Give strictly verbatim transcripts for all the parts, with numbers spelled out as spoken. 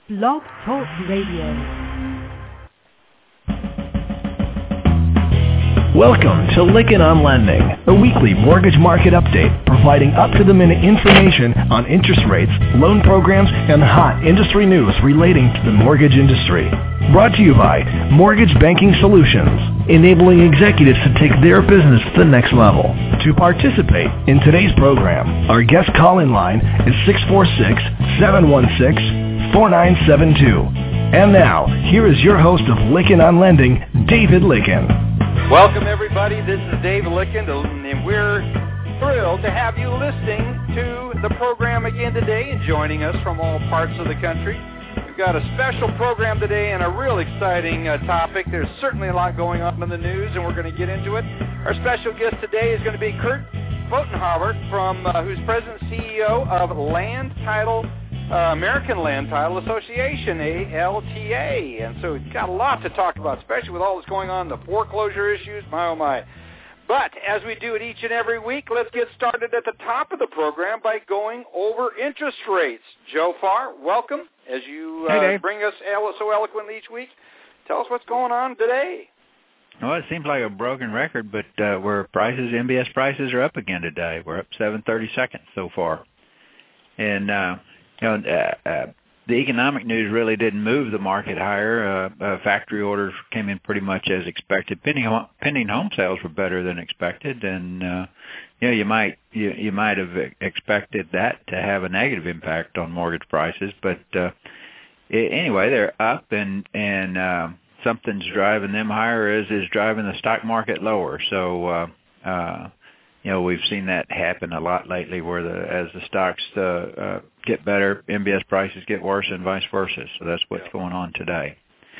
Blog Talk Radio. Welcome to Lykken on Lending, a weekly mortgage market update providing up-to-the-minute information on interest rates, loan programs, and hot industry news relating to the mortgage industry. Brought to you by Mortgage Banking Solutions, enabling executives to take their business to the next level. To participate in today's program, our guest call-in line is six four six, seven one six, four nine seven two. And now, here is your host of Lykken on Lending, David Lykken. Welcome, everybody. This is Dave Lykken, and we're thrilled to have you listening to the program again today and joining us from all parts of the country. We've got a special program today and a real exciting uh, topic. There's certainly a lot going on in the news, and we're going to get into it. Our special guest today is going to be Kurt Pfotenhaber, from uh, who's President and C E O of Land Title Uh, American Land Title Association, A L T A. And so we've got a lot to talk about, especially with all that's going on, the foreclosure issues, my oh my. But as we do it each and every week, let's get started at the top of the program by going over interest rates. Joe Farr, welcome, as you uh, hey, bring us so eloquently each week. Tell us what's going on today. Well, it seems like a broken record, but uh, where prices, M B S prices are up again today. We're up seven thirty-seconds so far. And, uh, you know, uh, uh, the economic news really didn't move the market higher. Uh, uh, factory orders came in pretty much as expected. Pending home, pending home sales were better than expected, and uh, you know, you might you, you might have expected that to have a negative impact on mortgage prices. But uh, it, anyway, they're up, and and uh, something's driving them higher. Is is driving the stock market lower. So. Uh, uh, You know, we've seen that happen a lot lately, where the as the stocks uh, uh, get better, M B S prices get worse, and vice versa. So that's what's going on today.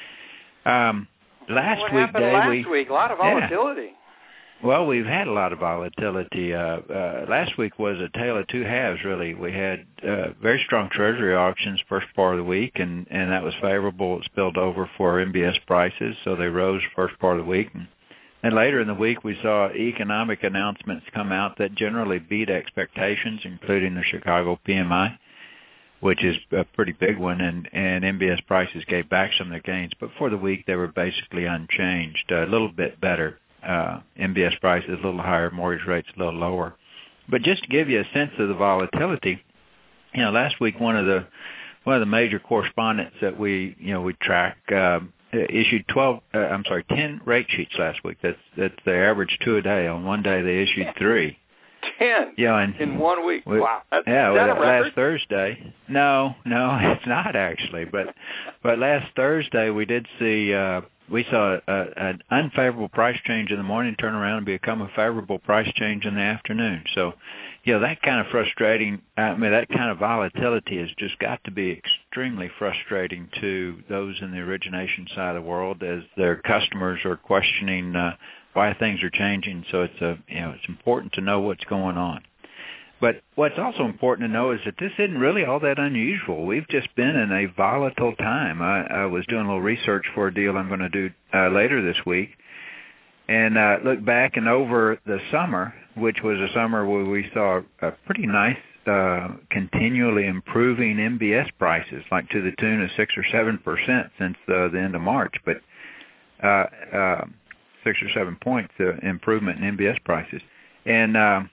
Um, last what week, happened Dave, last we, week? A lot of volatility. Yeah. Well, we've had a lot of volatility. Uh, uh, last week was a tale of two halves, really. We had uh, very strong Treasury auctions first part of the week, and, and that was favorable. It spilled over for M B S prices, so they rose first part of the week. And, And later in the week, we saw economic announcements come out that generally beat expectations, including the Chicago P M I, which is a pretty big one, and, and M B S prices gave back some of their gains. But for the week, they were basically unchanged, a little bit better. Uh, M B S prices a little higher, mortgage rates a little lower. But just to give you a sense of the volatility, you know, last week one of the one of the major correspondents that we you know we track. Uh, issued twelve, uh, I'm sorry, ten rate sheets last week. That's that's their average two a day. On one day, they issued three. Ten yeah, and in one week. We, wow. That's, yeah, is that well, a record? last Thursday. No, no, it's not actually. But but last Thursday, we did see, uh, we saw a, an unfavorable price change in the morning turn around and become a favorable price change in the afternoon. So, you know, that kind of frustrating, I mean, that kind of volatility has just got to be extremely frustrating to those in the origination side of the world, as their customers are questioning uh, why things are changing. So it's a, you know, it's important to know what's going on. But what's also important to know is that this isn't really all that unusual. We've just been in a volatile time. I, I was doing a little research for a deal I'm going to do uh, later this week, and uh, look back and over the summer, which was a summer where we saw a pretty nice, uh, continually improving M B S prices, like to the tune of six or seven percent since uh, the end of March. But uh, uh, six or seven points uh, improvement in M B S prices, and uh,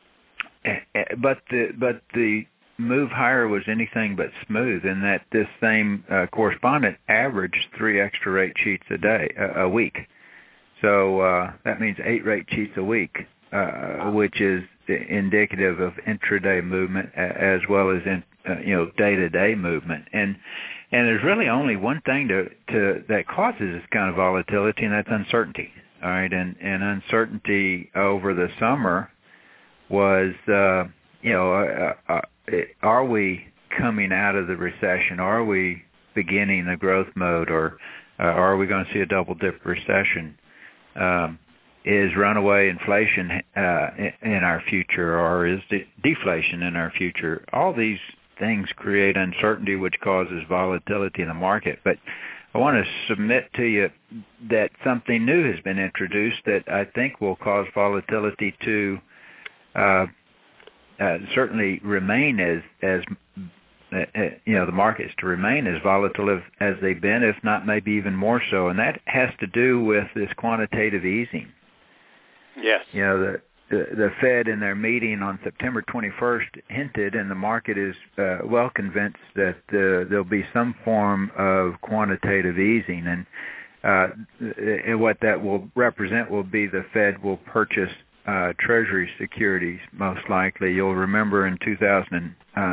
but the but the move higher was anything but smooth, in that this same uh, correspondent averaged three extra rate sheets a day a, a week. So uh, that means eight rate sheets a week, uh, which is indicative of intraday movement as well as in uh, you know day-to-day movement. And and there's really only one thing to, to that causes this kind of volatility, and that's uncertainty. All right, and and uncertainty over the summer was uh, you know uh, uh, are we coming out of the recession? Are we beginning a growth mode, or uh, are we going to see a double-dip recession? Um, is runaway inflation uh, in our future, or is de- deflation in our future? All these things create uncertainty, which causes volatility in the market. But I want to submit to you that something new has been introduced that I think will cause volatility to uh, uh, certainly remain as as uh, you know, the markets to remain as volatile as, as they've been, if not maybe even more so, and that has to do with this quantitative easing. Yes. You know, the the, the Fed in their meeting on September twenty-first hinted, and the market is uh, well convinced that uh, there'll be some form of quantitative easing, and uh, and what that will represent will be the Fed will purchase uh, Treasury securities, most likely. You'll remember in two thousand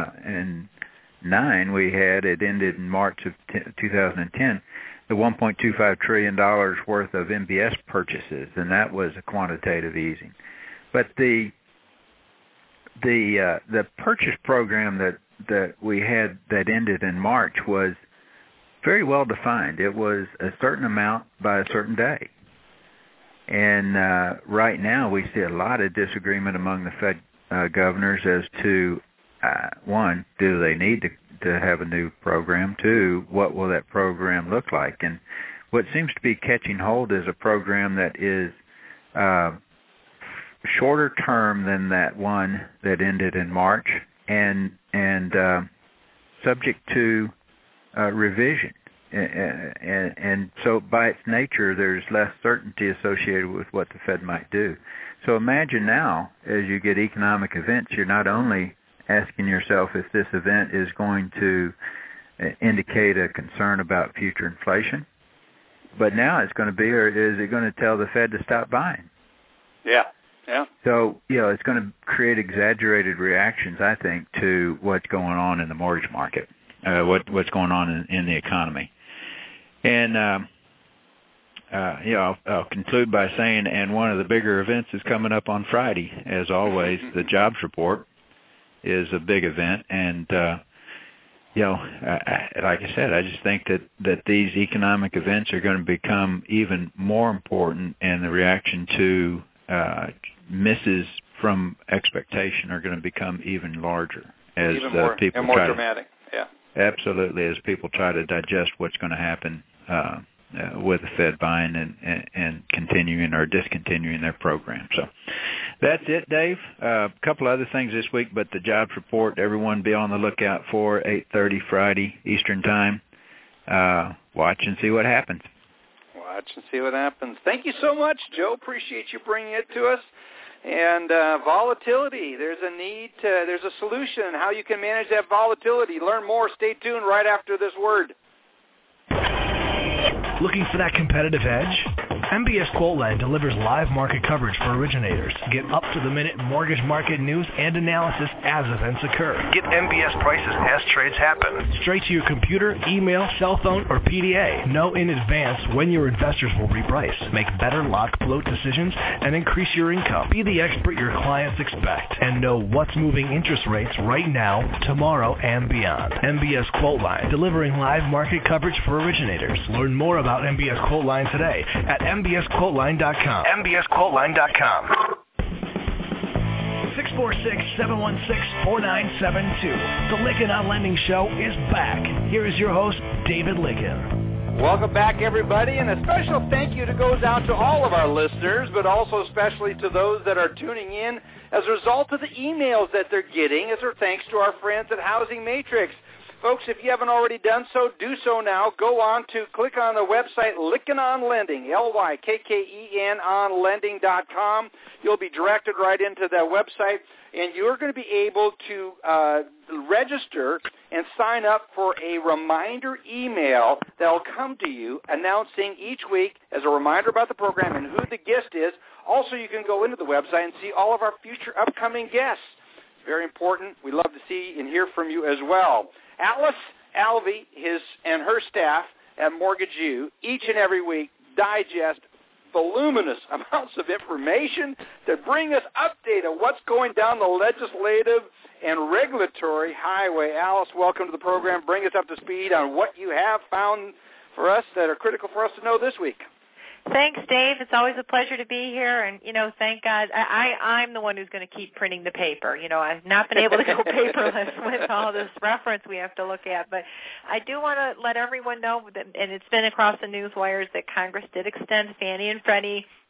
nine we had, it ended in March of two thousand ten, the one point two five trillion dollars worth of M B S purchases, and that was a quantitative easing. But the the uh, the purchase program that, that we had that ended in March was very well defined. It was a certain amount by a certain day. And uh, right now we see a lot of disagreement among the Fed uh, governors as to, uh, one, do they need to, to have a new program? Two, what will that program look like? And what seems to be catching hold is a program that is uh, shorter term than that one that ended in March, and and uh, subject to uh, revision. And, and, and so by its nature, there's less certainty associated with what the Fed might do. So imagine now, as you get economic events, you're not only asking yourself if this event is going to indicate a concern about future inflation, but now it's going to be, or is it going to tell the Fed to stop buying? Yeah. Yeah. So, you know, it's going to create exaggerated reactions, I think, to what's going on in the mortgage market, uh, what what's going on in, in the economy. And, um, uh, you know, I'll, I'll conclude by saying, and one of the bigger events is coming up on Friday, as always. The jobs report is a big event. And, uh, you know, I, like I said, I just think that, that these economic events are going to become even more important, and the reaction to uh, misses from expectation are going to become even larger as even more, uh, people and more try dramatic. To, yeah, absolutely, as people try to digest what's going to happen uh, uh, with the Fed buying and, and, and continuing or discontinuing their program. So that's it, Dave. A uh, couple other things this week, but the jobs report, everyone be on the lookout for eight thirty Friday Eastern Time. Uh, watch and see what happens. Watch and see what happens. Thank you so much, Joe. Appreciate you bringing it to us. And uh, volatility, there's a need to, there's a solution how you can manage that volatility. Learn more. Stay tuned right after this word. Looking for that competitive edge? M B S Quoteline delivers live market coverage for originators. Get up-to-the-minute mortgage market news and analysis as events occur. Get M B S prices as trades happen. Straight to your computer, email, cell phone, or P D A. Know in advance when your investors will reprice. Make better lock float decisions and increase your income. Be the expert your clients expect and know what's moving interest rates right now, tomorrow, and beyond. M B S Quoteline, delivering live market coverage for originators. Learn more about M B S Quoteline today at M B S Quoteline dot com. M B S Quoteline dot com. six four six, seven one six, four nine seven two. The Lykken on Lending Show is back. Here is your host, David Lykken. Welcome back, everybody, and a special thank you to goes out to all of our listeners, but also especially to those that are tuning in as a result of the emails that they're getting as our thanks to our friends at Housing Matrix. Folks, if you haven't already done so, do so now. Go on to click on the website Lykken on Lending, L Y K K E N on lending dot com. You'll be directed right into that website, and you're going to be able to uh, register and sign up for a reminder email that will come to you announcing each week as a reminder about the program and who the guest is. Also, you can go into the website and see all of our future upcoming guests. Very important. We love to see and hear from you as well. Alice Alvey, his and her staff at Mortgage U, each and every week digest voluminous amounts of information to bring us update on what's going down the legislative and regulatory highway. Alice, welcome to the program. Bring us up to speed on what you have found for us that are critical for us to know this week. Thanks, Dave. It's always a pleasure to be here, and, you know, thank God. I, I, I'm the one who's going to keep printing the paper. You know, I've not been able to go paperless with all this reference we have to look at, but I do want to let everyone know, that, and it's been across the news wires, that Congress did extend Fannie and Freddie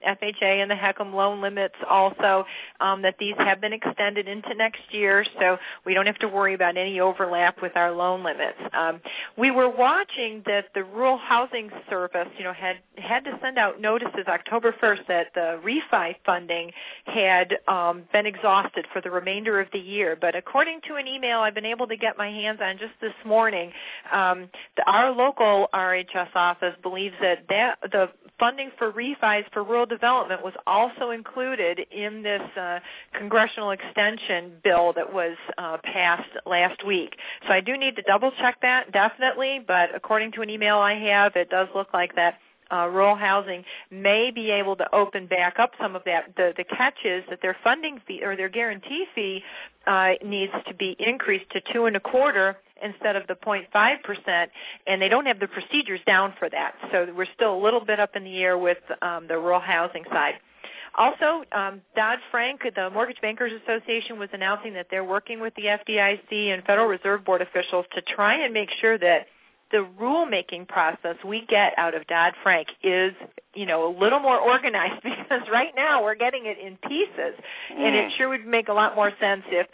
F H A and the HECM loan limits also, um, that these have been extended into next year, so we don't have to worry about any overlap with our loan limits. Um, we were watching that the Rural Housing Service, you know, had had to send out notices October first that the refi funding had um, been exhausted for the remainder of the year. But according to an email I've been able to get my hands on just this morning, um, the, our local R H S office believes that, that the funding for refis for rural development was also included in this uh, congressional extension bill that was uh, passed last week. So I do need to double check that, definitely, but according to an email I have, it does look like that Uh, rural housing may be able to open back up some of that. The, the catch is that their funding fee or their guarantee fee uh, needs to be increased to two and a quarter instead of the zero point five percent, and they don't have the procedures down for that. So we're still a little bit up in the air with um, the rural housing side. Also, um, Dodd-Frank, the Mortgage Bankers Association, was announcing that they're working with the F D I C and Federal Reserve Board officials to try and make sure that the rulemaking process we get out of Dodd-Frank is, you know, a little more organized, because right now we're getting it in pieces, mm. and it sure would make a lot more sense if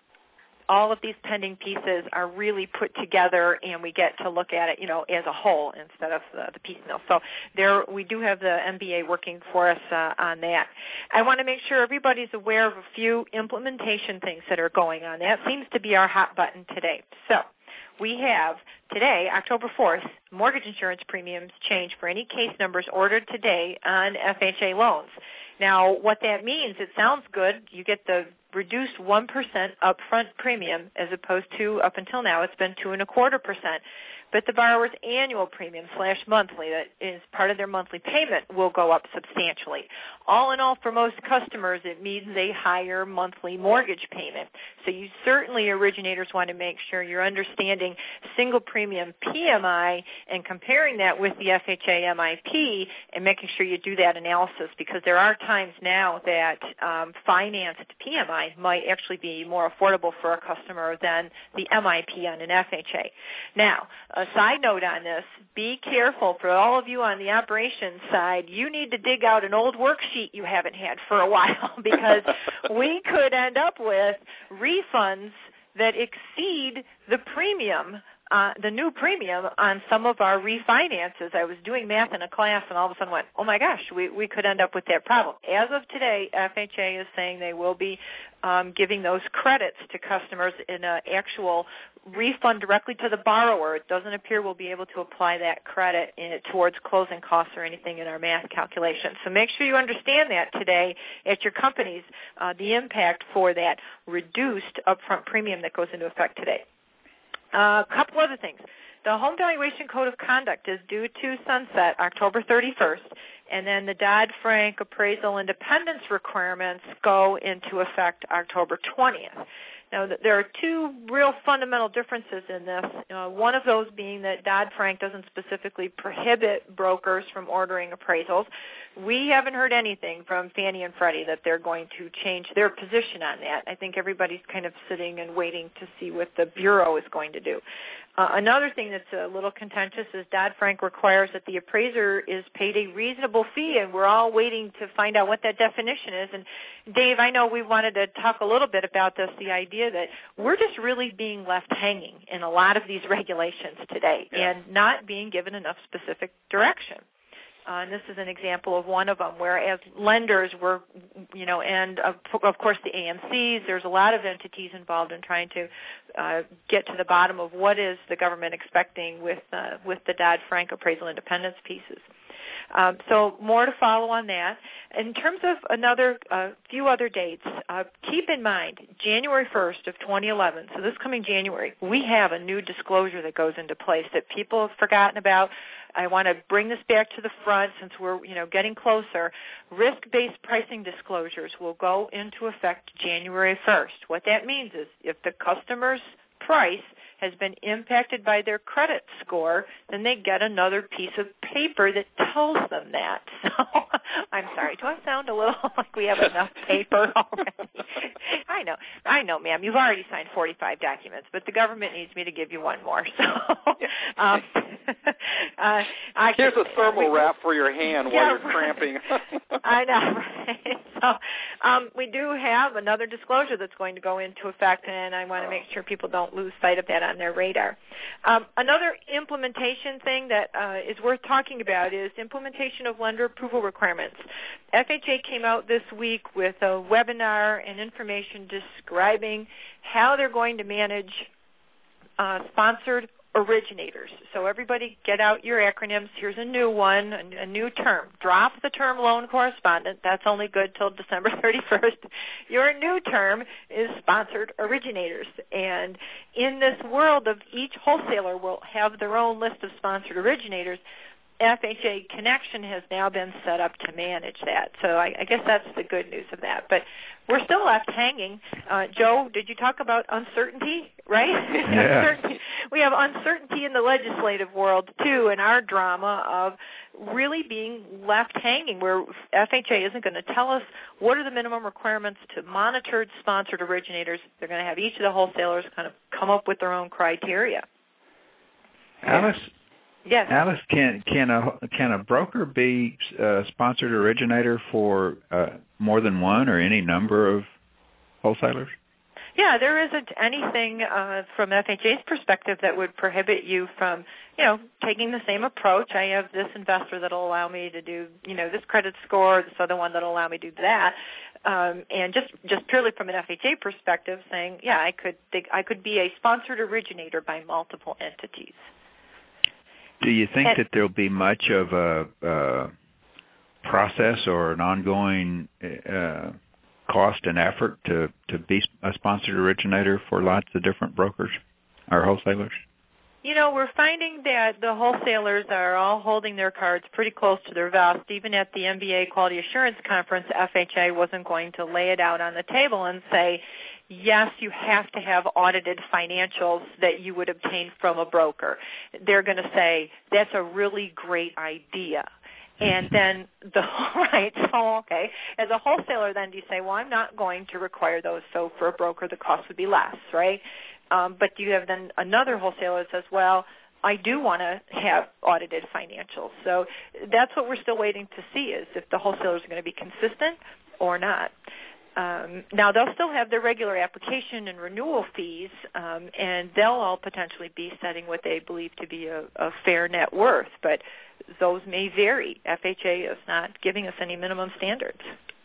all of these pending pieces are really put together and we get to look at it, you know, as a whole instead of the, the piecemeal. So there, we do have the M B A working for us uh, on that. I want to make sure everybody's aware of a few implementation things that are going on. That seems to be our hot button today. So we have today, October fourth, mortgage insurance premiums change for any case numbers ordered today on F H A loans. Now, what that means, it sounds good. You get the reduced one percent upfront premium as opposed to, up until now, it's been two and a quarter percent. But the borrower's annual premium slash monthly, that is part of their monthly payment, will go up substantially. All in all, for most customers, it means a higher monthly mortgage payment. So you certainly, originators, want to make sure you're understanding single premium P M I and comparing that with the F H A M I P and making sure you do that analysis, because there are times now that um, financed P M I might actually be more affordable for a customer than the M I P on an F H A. Now, a side note on this, be careful for all of you on the operations side. You need to dig out an old worksheet you haven't had for a while, because we could end up with refunds that exceed the premium, uh, the new premium on some of our refinances. I was doing math in a class and all of a sudden went, oh my gosh, we, we could end up with that problem. As of today, F H A is saying they will be um, giving those credits to customers in an actual refund directly to the borrower. It doesn't appear we'll be able to apply that credit in, towards closing costs or anything in our math calculations. So make sure you understand that today at your companies, uh, the impact for that reduced upfront premium that goes into effect today. A uh, couple other things. The Home Valuation Code of Conduct is due to sunset October thirty-first, and then the Dodd-Frank appraisal independence requirements go into effect October twentieth. Now, there are two real fundamental differences in this, uh, one of those being that Dodd-Frank doesn't specifically prohibit brokers from ordering appraisals. We haven't heard anything from Fannie and Freddie that they're going to change their position on that. I think everybody's kind of sitting and waiting to see what the Bureau is going to do. Uh, another thing that's a little contentious is Dodd-Frank requires that the appraiser is paid a reasonable fee, and we're all waiting to find out what that definition is. And Dave, I know we wanted to talk a little bit about this, the idea that we're just really being left hanging in a lot of these regulations today, yeah, and not being given enough specific direction. Uh, and this is an example of one of them, where as lenders were, you know, and of, of course the A M Cs, there's a lot of entities involved in trying to uh, get to the bottom of what is the government expecting with uh, with the Dodd-Frank appraisal independence pieces. Um, so more to follow on that. In terms of another uh, few other dates, uh, keep in mind January first of twenty eleven, so this coming January, we have a new disclosure that goes into place that people have forgotten about. I want to bring this back to the front since we're, you know, getting closer. Risk-based pricing disclosures will go into effect January first. What that means is if the customer's price has been impacted by their credit score, then they get another piece of paper that tells them that. So I'm sorry, do I sound a little like we have enough paper already? I know, I know, ma'am. You've already signed forty-five documents, but the government needs me to give you one more. So um, uh, I Here's could, a thermal we, wrap for your hand yeah, while you're right. cramping. I know, right? So um, we do have another disclosure that's going to go into effect, and I want to make sure people don't lose sight of that on their radar. Um, another implementation thing that uh, is worth talking about is implementation of lender approval requirements. F H A came out this week with a webinar and information describing how they're going to manage uh, sponsored originators. So everybody get out your acronyms. Here's a new one, a, a new term. Drop the term loan correspondent. That's only good till December thirty-first. Your new term is sponsored originators. And in this world of each wholesaler will have their own list of sponsored originators, F H A Connection has now been set up to manage that. So I, I guess that's the good news of that. But we're still left hanging. Uh, Joe, did you talk about uncertainty, right? Yeah. uncertainty. We have uncertainty in the legislative world, too, in our drama of really being left hanging, where F H A isn't going to tell us what are the minimum requirements to monitored sponsored originators. They're going to have each of the wholesalers kind of come up with their own criteria. Alice? Yes. Alice, can can a can a broker be a sponsored originator for uh, more than one or any number of wholesalers? Yeah, there isn't anything uh, from F H A's perspective that would prohibit you from, you know, taking the same approach. I have this investor that will allow me to do, you know, this credit score, this other one that will allow me to do that, um, and just just purely from an F H A perspective, saying, yeah, I could think I could be a sponsored originator by multiple entities. Do you think and, that there'll be much of a uh, process or an ongoing uh, cost and effort to, to be a sponsored originator for lots of different brokers or wholesalers? You know, we're finding that the wholesalers are all holding their cards pretty close to their vest. Even at the M B A Quality Assurance Conference, F H A wasn't going to lay it out on the table and say, yes, you have to have audited financials that you would obtain from a broker. They're going to say, that's a really great idea. And then the right, so okay, as a wholesaler, then do you say, well, I'm not going to require those, so for a broker the cost would be less, right? Um, but you have then another wholesaler that says, well, I do want to have audited financials. So that's what we're still waiting to see, is if the wholesalers are going to be consistent or not. Um, now, they'll still have their regular application and renewal fees, um, and they'll all potentially be setting what they believe to be a, a fair net worth, but those may vary. F H A is not giving us any minimum standards.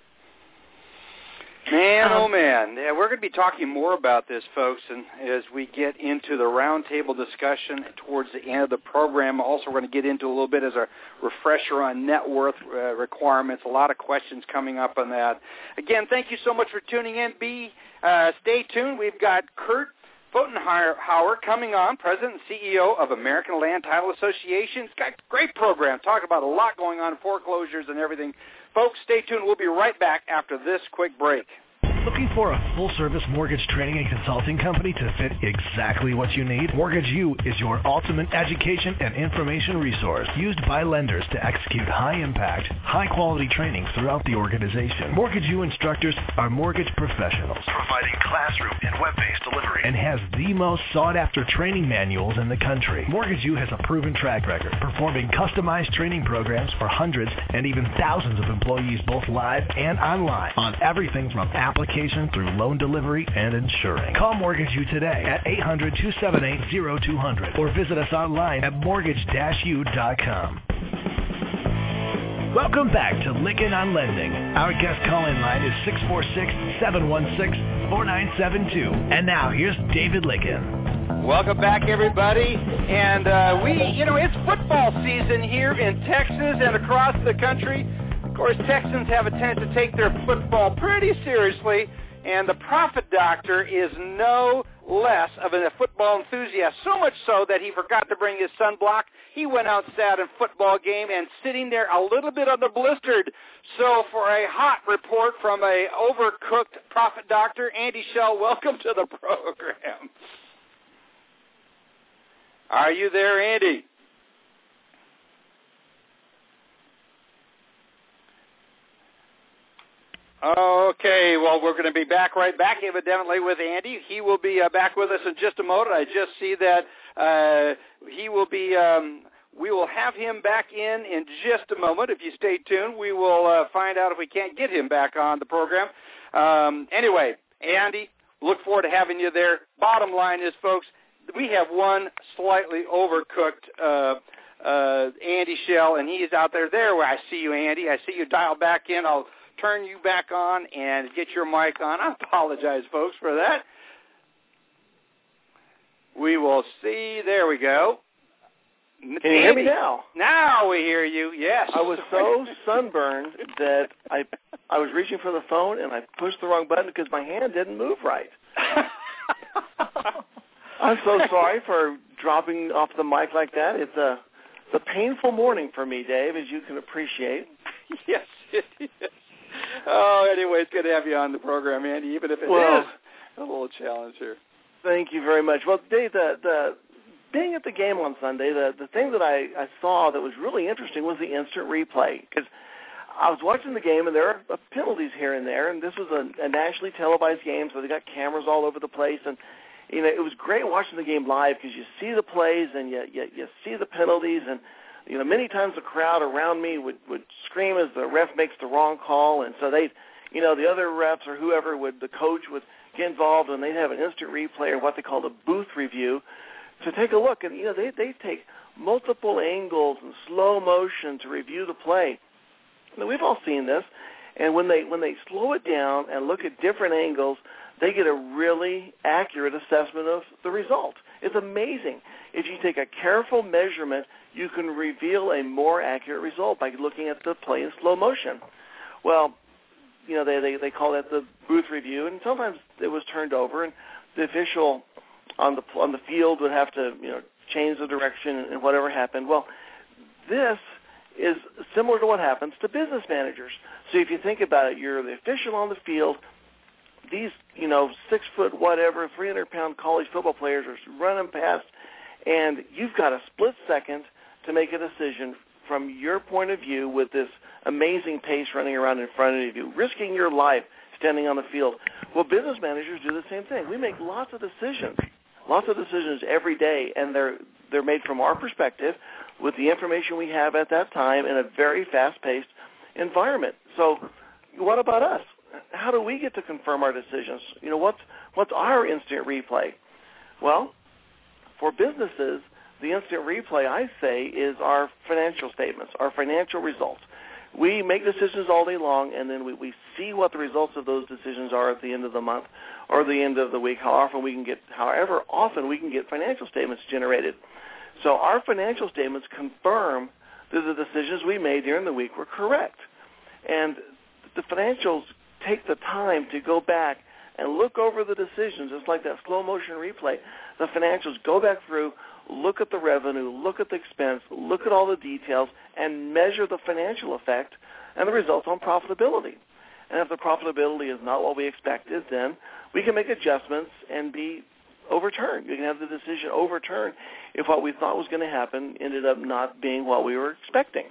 Man, um, oh man, yeah, we're going to be talking more about this, folks, and as we get into the roundtable discussion towards the end of the program. Also, we're going to get into a little bit as a refresher on net worth uh, requirements. A lot of questions coming up on that. Again, thank you so much for tuning in. Be uh, stay tuned. We've got Kurt Pfotenhauer coming on, President and C E O of American Land Title Association. It's got a great program, talking about a lot going on, foreclosures and everything. Folks, stay tuned. We'll be right back after this quick break. Looking for a full-service mortgage training and consulting company to fit exactly what you need? Mortgage U is your ultimate education and information resource, used by lenders to execute high-impact, high-quality training throughout the organization. Mortgage U instructors are mortgage professionals, providing classroom and web-based delivery, and has the most sought-after training manuals in the country. Mortgage U has a proven track record, performing customized training programs for hundreds and even thousands of employees, both live and online, on everything from application through loan delivery and insuring. Call Mortgage U today at eight hundred, two seven eight, zero two zero zero or visit us online at mortgage dash u dot com. Welcome back to Lykken on Lending. Our guest call-in line is six four six, seven one six, four nine seven two. And now here's David Lykken. Welcome back, everybody. And uh, we, you know, it's football season here in Texas and across the country. Of course, Texans have a tendency to take their football pretty seriously, and the Profit Doctor is no less of a football enthusiast, so much so that he forgot to bring his sunblock. He went out sad in football game and sitting there a little bit on the blistered. So for a hot report from a overcooked Profit Doctor, Andy Schell, welcome to the program. Are you there, Andy? Okay, well, we're going to be back right back, evidently, with Andy. He will be uh, back with us in just a moment. I just see that uh, he will be um, we will have him back in in just a moment. If you stay tuned, we will uh, find out if we can't get him back on the program. Um, anyway, Andy, look forward to having you there. Bottom line is, folks, we have one slightly overcooked uh, uh, Andy Schell, and he is out there. There where I see you, Andy. I see you dial back in. I'll turn you back on and get your mic on. I apologize, folks, for that. We will see. There we go. Can you hear me now? Now we hear you, yes. I was so sunburned that I I was reaching for the phone and I pushed the wrong button because my hand didn't move right. I'm so sorry for dropping off the mic like that. It's a, it's a painful morning for me, Dave, as you can appreciate. Yes, it is. Oh, anyway, it's good to have you on the program, Andy, even if it well, is a little challenge here. Thank you very much. Well, Dave, the, the being at the game on Sunday, the, the thing that I, I saw that was really interesting was the instant replay, because I was watching the game, and there are penalties here and there, and this was a, a nationally televised game, so they got cameras all over the place, and you know it was great watching the game live because you see the plays and you, you you see the penalties, and you know many times the crowd around me would, would scream as the ref makes the wrong call, and so they, you know, the other refs or whoever would, the coach would get involved, and they'd have an instant replay or what they call a booth review to take a look, and you know they they take multiple angles and slow motion to review the play. Now, we've all seen this, and when they when they slow it down and look at different angles, they get a really accurate assessment of the result. It's amazing. If you take a careful measurement, you can reveal a more accurate result by looking at the play in slow motion. Well, you know they they, they call that the booth review, and sometimes it was turned over, and the official on the on the field would have to, you know, change the direction and whatever happened. Well, this is similar to what happens to business managers. So if you think about it, you're the official on the field. These, you know, six foot whatever, three hundred pound college football players are running past, and you've got a split second to make a decision from your point of view with this amazing pace running around in front of you, risking your life standing on the field. Well, business managers do the same thing. We make lots of decisions. Lots of decisions every day, and they're they're made from our perspective with the information we have at that time in a very fast-paced environment. So what about us? How do we get to confirm our decisions? You know, what's, what's our instant replay? Well, for businesses, the instant replay, I say, is our financial statements, our financial results. We make decisions all day long, and then we, we see what the results of those decisions are at the end of the month or the end of the week, how often we can get, however often we can get financial statements generated. So our financial statements confirm that the decisions we made during the week were correct. And the financials take the time to go back and look over the decisions. It's like that slow motion replay. The financials go back through, look at the revenue, look at the expense, look at all the details, and measure the financial effect and the results on profitability. And if the profitability is not what we expected, then we can make adjustments and be overturned. We can have the decision overturned if what we thought was going to happen ended up not being what we were expecting.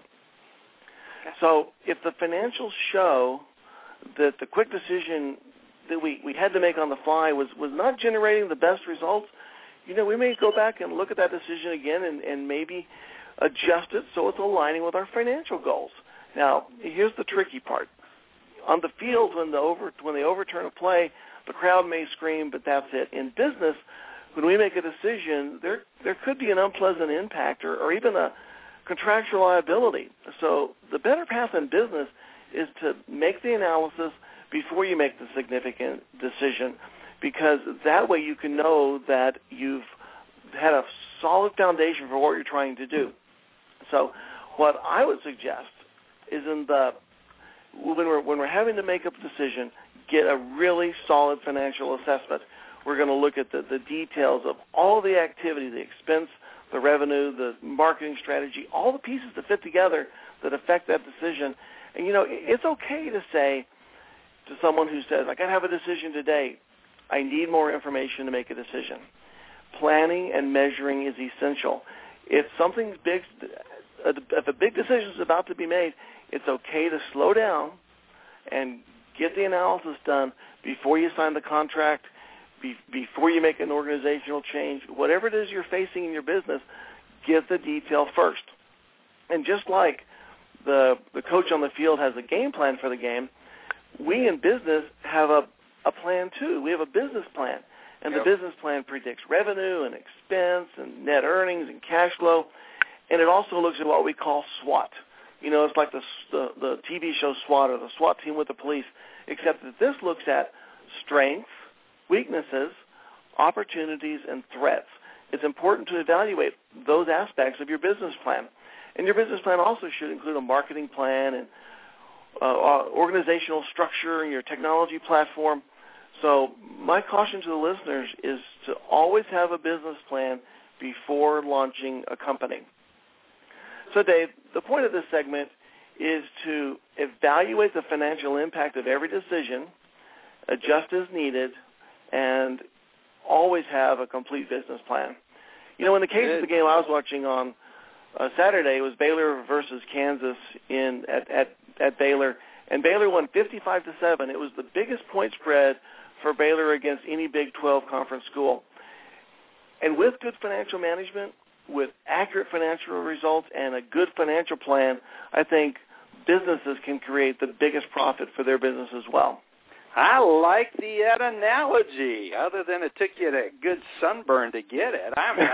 So if the financials show that the quick decision that we, we had to make on the fly was, was not generating the best results, you know, we may go back and look at that decision again and, and maybe adjust it so it's aligning with our financial goals. Now, here's the tricky part. On the field, when, the over, when they overturn a play, the crowd may scream, but that's it. In business, when we make a decision, there there could be an unpleasant impact or, or even a contractual liability. So the better path in business is to make the analysis before you make the significant decision, because that way you can know that you've had a solid foundation for what you're trying to do. So what I would suggest is in the when we're, when we're having to make a decision, get a really solid financial assessment. We're going to look at the, the details of all the activity, the expense, the revenue, the marketing strategy, all the pieces that fit together that affect that decision. And, you know, it's okay to say to someone who says, I got to have a decision today, I need more information to make a decision. Planning and measuring is essential. If something's big, if a big decision is about to be made, it's okay to slow down and get the analysis done before you sign the contract, be, before you make an organizational change. Whatever it is you're facing in your business, get the detail first. And just like the the coach on the field has a game plan for the game, we in business have a, a plan too. We have a business plan. And yep. the business plan predicts revenue and expense and net earnings and cash flow. And it also looks at what we call SWOT. You know, it's like the, the, the T V show SWAT or the SWAT team with the police, except that this looks at strengths, weaknesses, opportunities, and threats. It's important to evaluate those aspects of your business plan. And your business plan also should include a marketing plan and uh, organizational structure and your technology platform. So my caution to the listeners is to always have a business plan before launching a company. So, Dave, the point of this segment is to evaluate the financial impact of every decision, adjust as needed, and always have a complete business plan. You know, in the case Good. of the game I was watching on uh, Saturday, it was Baylor versus Kansas in at, at, at Baylor, and Baylor won fifty-five to seven. It was the biggest point spread for Baylor against any Big twelve conference school. And with good financial management, with accurate financial results and a good financial plan, I think businesses can create the biggest profit for their business as well. I like the that analogy, other than it took you a good sunburn to get it. I mean,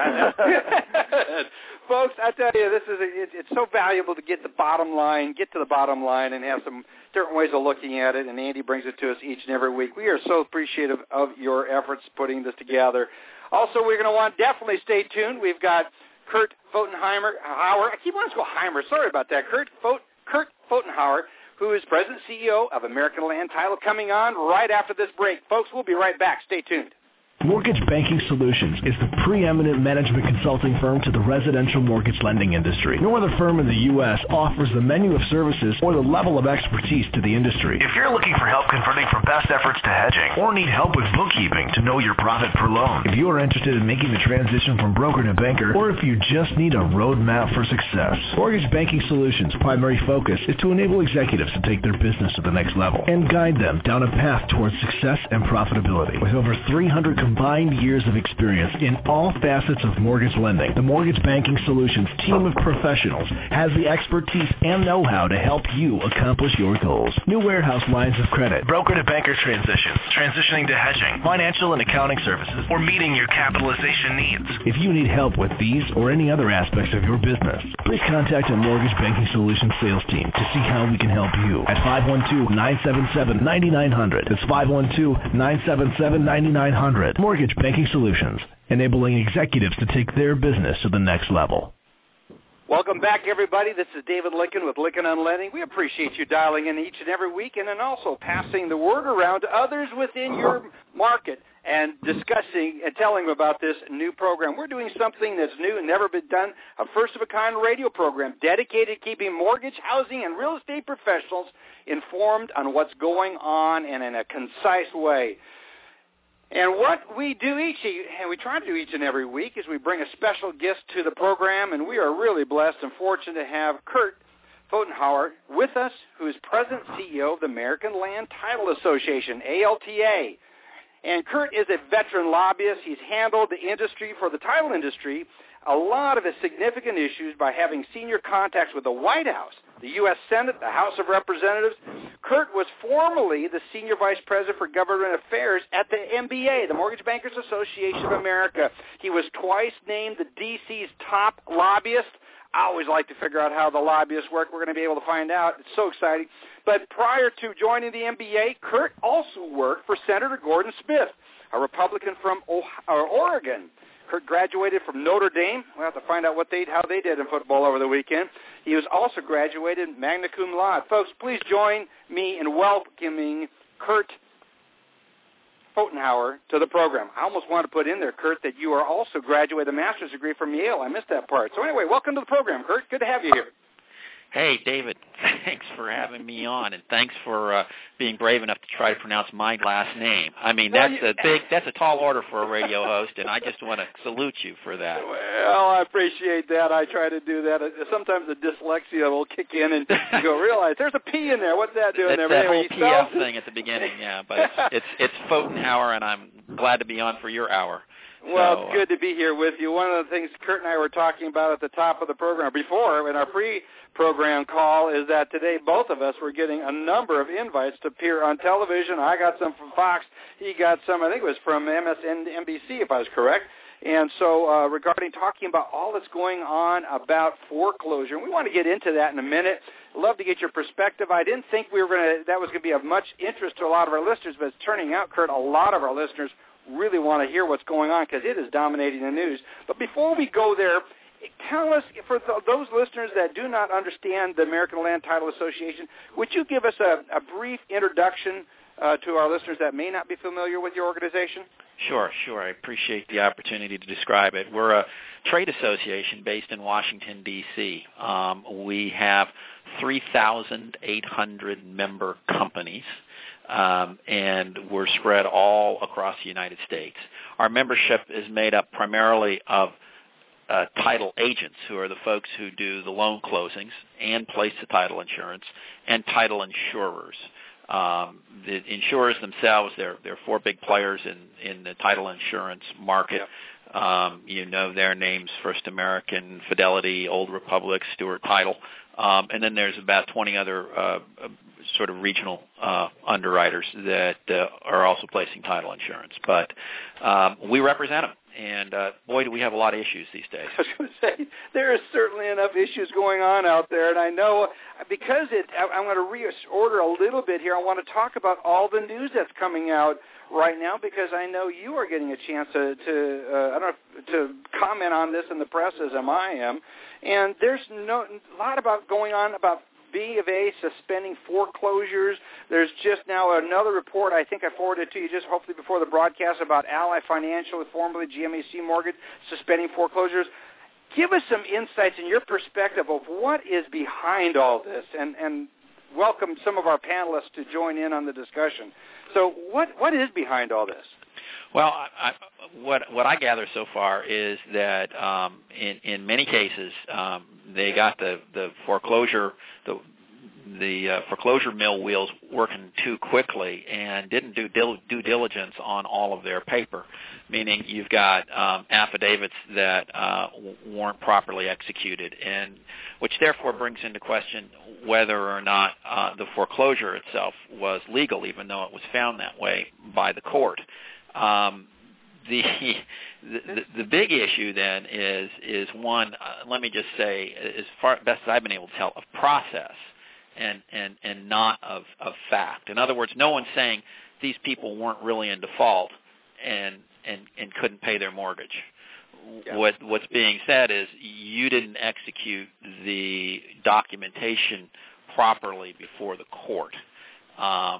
I folks, I tell you, this is a, it, it's so valuable to get the bottom line, get to the bottom line, and have some different ways of looking at it, and Andy brings it to us each and every week. We are so appreciative of your efforts putting this together. Also, we're going to want definitely stay tuned. We've got Kurt Pfotenheimer, Hauer. I keep wanting to go Heimer. Sorry about that. Kurt Fot, Kurt Pfotenhauer, who is President and C E O of American Land Title, coming on right after this break. Folks, we'll be right back. Stay tuned. Mortgage Banking Solutions is the preeminent management consulting firm to the residential mortgage lending industry. No other firm in the U S offers the menu of services or the level of expertise to the industry. If you're looking for help converting from best efforts to hedging or need help with bookkeeping to know your profit per loan, if you are interested in making the transition from broker to banker, or if you just need a roadmap for success, Mortgage Banking Solutions' primary focus is to enable executives to take their business to the next level and guide them down a path towards success and profitability. With over three hundred combined years of experience in all facets of mortgage lending, the Mortgage Banking Solutions team of professionals has the expertise and know-how to help you accomplish your goals. New warehouse lines of credit, broker to banker transitions, transitioning to hedging, financial and accounting services, or meeting your capitalization needs. If you need help with these or any other aspects of your business, please contact a Mortgage Banking Solutions sales team to see how we can help you at five one two, nine seven seven, nine nine zero zero. That's five one two, nine seven seven, nine nine zero zero. Mortgage Banking Solutions, enabling executives to take their business to the next level. Welcome back, everybody. This is David Lincoln with Lincoln on Lending. We appreciate you dialing in each and every week and then also passing the word around to others within your market and discussing and telling them about this new program. We're doing something that's new and never been done, a first-of-a-kind radio program dedicated to keeping mortgage, housing, and real estate professionals informed on what's going on and in a concise way. And what we do each, and we try to do each and every week, is we bring a special guest to the program, and we are really blessed and fortunate to have Kurt Pfotenhauer with us, who is President and C E O of the American Land Title Association, A L T A. And Kurt is a veteran lobbyist. He's handled the industry for the title industry, a lot of his significant issues by having senior contacts with the White House, the U S Senate, the House of Representatives. Kurt was formerly the Senior Vice President for Government Affairs at the M B A, the Mortgage Bankers Association of America. He was twice named the D C's top lobbyist. I always like to figure out how the lobbyists work. We're going to be able to find out. It's so exciting. But prior to joining the M B A, Kurt also worked for Senator Gordon Smith, a Republican from Oregon. Kurt graduated from Notre Dame. We'll have to find out what they, how they did in football over the weekend. He was also graduated magna cum laude. Folks, please join me in welcoming Kurt Pfotenhauer to the program. I almost wanted to put in there, Kurt, that you are also graduated a master's degree from Yale. I missed that part. So anyway, welcome to the program, Kurt. Good to have you here. Hey, David, thanks for having me on, and thanks for uh, being brave enough to try to pronounce my last name. I mean, that's a big, that's a tall order for a radio host, and I just want to salute you for that. Well, I appreciate that. I try to do that. Sometimes the dyslexia will kick in, and you go realize there's a P in there. What's that doing it's there? That whole P F thing at the beginning, yeah. But it's it's, it's Pfotenhauer, and I'm glad to be on for your hour. Well, so, it's good to be here with you. One of the things Kurt and I were talking about at the top of the program before in our pre-program call is that today both of us were getting a number of invites to appear on television. I got some from Fox. He got some, I think it was from M S N B C, if I was correct. And so uh, regarding talking about all that's going on about foreclosure, and we want to get into that in a minute. I'd love to get your perspective. I didn't think we were going to, that was going to be of much interest to a lot of our listeners, but it's turning out, Kurt, a lot of our listeners really want to hear what's going on because it is dominating the news. But before we go there, tell us, for th- those listeners that do not understand the American Land Title Association, would you give us a, a brief introduction uh, to our listeners that may not be familiar with your organization? Sure, sure. I appreciate the opportunity to describe it. We're a trade association based in Washington, D C Um, we have three thousand eight hundred member companies. Um, and we're spread all across the United States. Our membership is made up primarily of uh, title agents, who are the folks who do the loan closings and place the title insurance, and title insurers. Um, the insurers themselves, they're, they're four big players in, in the title insurance market. Yep. Um, you know their names: First American, Fidelity, Old Republic, Stewart Title. Um, and then there's about twenty other uh, sort of regional uh, underwriters that uh, are also placing title insurance. But um, we represent them, and uh, boy, do we have a lot of issues these days. I was going to say, there is certainly enough issues going on out there, and I know because it, I, I'm going to reorder a little bit here. I want to talk about all the news that's coming out right now because I know you are getting a chance to, to uh, I don't know, to comment on this in the press as am I am. And there's no, a lot about going on about B of A suspending foreclosures. There's just now another report, I think I forwarded to you just hopefully before the broadcast, about Ally Financial, formerly G M A C Mortgage, suspending foreclosures. Give us some insights in your perspective of what is behind all this, and, and welcome some of our panelists to join in on the discussion. So what what is behind all this? Well, I, I, what what I gather so far is that um, in in many cases um, they got the, the foreclosure the the uh, foreclosure mill wheels working too quickly and didn't do dil- due diligence on all of their paper. Meaning you've got um, affidavits that uh, weren't properly executed, and which therefore brings into question whether or not uh, the foreclosure itself was legal, even though it was found that way by the court. Um, the, the the big issue then is is one. Uh, let me just say, as far best as I've been able to tell, of process, and and and not of of fact. In other words, no one's saying these people weren't really in default and and and couldn't pay their mortgage. Yeah. What what's being said is you didn't execute the documentation properly before the court. Um,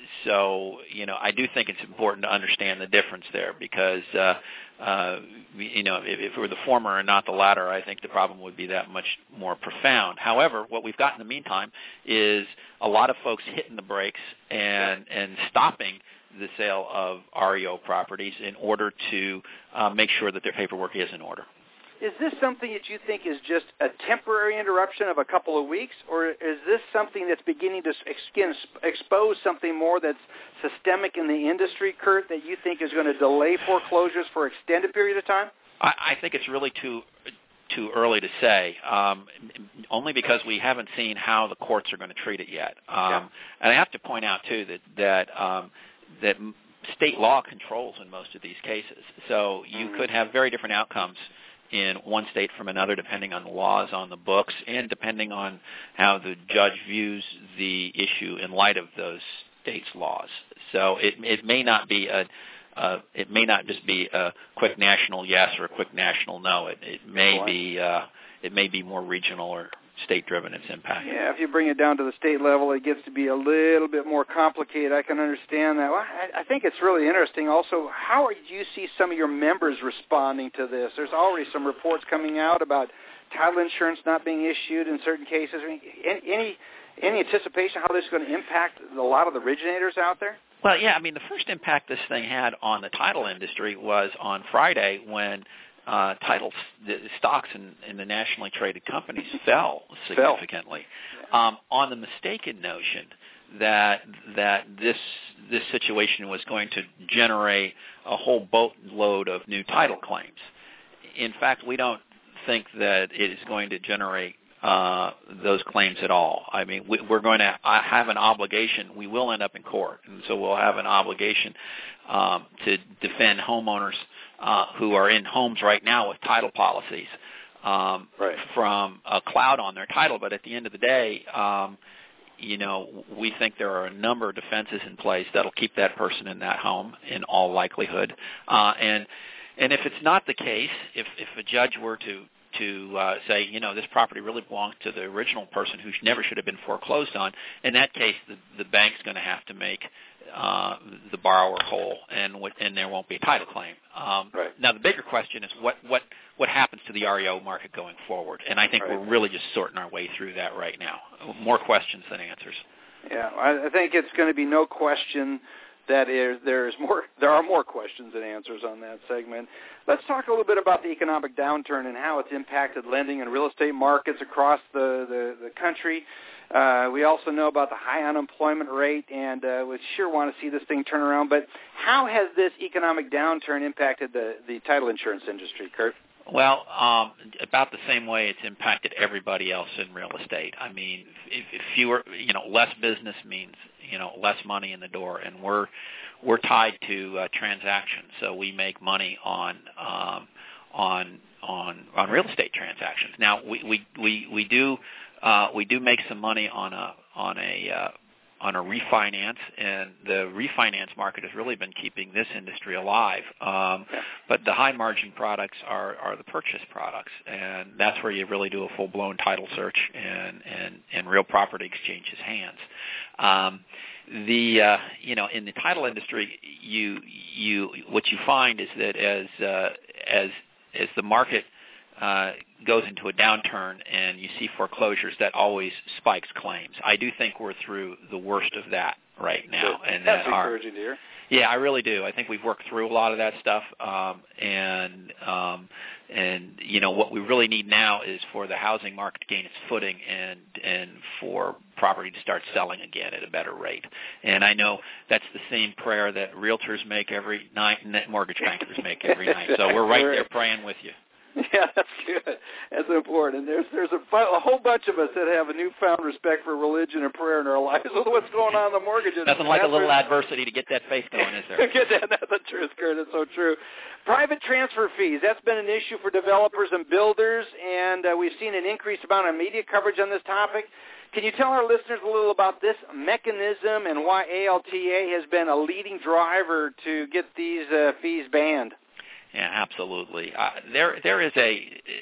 So, you know, I do think it's important to understand the difference there because, uh, uh, you know, if, if it were the former and not the latter, I think the problem would be that much more profound. However, what we've got in the meantime is a lot of folks hitting the brakes and, and stopping the sale of R E O properties in order to uh, make sure that their paperwork is in order. Is this something that you think is just a temporary interruption of a couple of weeks, or is this something that's beginning to ex- expose something more that's systemic in the industry, Kurt, that you think is going to delay foreclosures for an extended period of time? I, I think it's really too too early to say, um, only because we haven't seen how the courts are going to treat it yet. Um, yeah. And I have to point out, too, that that um, that state law controls in most of these cases. So you mm-hmm. could have very different outcomes in one state from another, depending on the laws on the books and depending on how the judge views the issue in light of those states' laws. So it it may not be a uh, it may not just be a quick national yes or a quick national no. It it may be uh, it may be more regional or state-driven its impact. Yeah, if you bring it down to the state level, it gets to be a little bit more complicated. I can understand that. Well, I, I think it's really interesting. Also, how do you see some of your members responding to this? There's already some reports coming out about title insurance not being issued in certain cases. I mean, any any anticipation how this is going to impact a lot of the originators out there? Well, yeah. I mean, the first impact this thing had on the title industry was on Friday when Uh, title the stocks in, in the nationally traded companies fell significantly. Um, on the mistaken notion that that this this situation was going to generate a whole boatload of new title claims. In fact, we don't think that it is going to generate uh, those claims at all. I mean, we, we're going to have an obligation. We will end up in court, and so we'll have an obligation um, to defend homeowners uh, who are in homes right now with title policies um, right. from a cloud on their title. But at the end of the day, um, you know, we think there are a number of defenses in place that'll keep that person in that home in all likelihood. Uh, and and if it's not the case, if if a judge were to to uh, say, you know, this property really belongs to the original person who never should have been foreclosed on, in that case, the, the bank's going to have to make uh, the borrower whole, and w- and there won't be a title claim. Um, right. Now, the bigger question is what, what, what happens to the R E O market going forward, and I think right. we're really just sorting our way through that right now. More questions than answers. Yeah, I think it's going to be no question that is, there's more. There are more questions than answers on that segment. Let's talk a little bit about the economic downturn and how it's impacted lending and real estate markets across the, the, the country. Uh, we also know about the high unemployment rate, and uh, we sure want to see this thing turn around. But how has this economic downturn impacted the, the title insurance industry, Kurt? Well, um, about the same way it's impacted everybody else in real estate. I mean, if, if fewer, you know, less business means, you know, less money in the door, and we're we're tied to uh, transactions, so we make money on um, on on on real estate transactions. Now, we we we, we do uh, we do make some money on a on a uh, on a refinance, and the refinance market has really been keeping this industry alive. Um, but the high-margin products are, are the purchase products, and that's where you really do a full-blown title search and, and, and real property exchanges hands. Um, the uh, you know, in the title industry, you you what you find is that as uh, as as the market Uh, goes into a downturn and you see foreclosures, that always spikes claims. I do think we're through the worst of that right now. Good. And That's that encouraging to hear. Yeah, I really do. I think we've worked through a lot of that stuff, um, and um, and you know what we really need now is for the housing market to gain its footing and and for property to start selling again at a better rate. And I know that's the same prayer that realtors make every night and that mortgage bankers make every night. So we're right there praying with you. Yeah, that's good. That's important. And there's there's a, a whole bunch of us that have a newfound respect for religion and prayer in our lives with what's going on in the mortgage industry. Nothing like a little adversity to get that faith going, is there? Get that, that's the truth, Kurt. It's so true. Private transfer fees, that's been an issue for developers and builders, and uh, we've seen an increased amount of media coverage on this topic. Can you tell our listeners a little about this mechanism and why A L T A has been a leading driver to get these uh, fees banned? Yeah, absolutely. Uh, there, there is a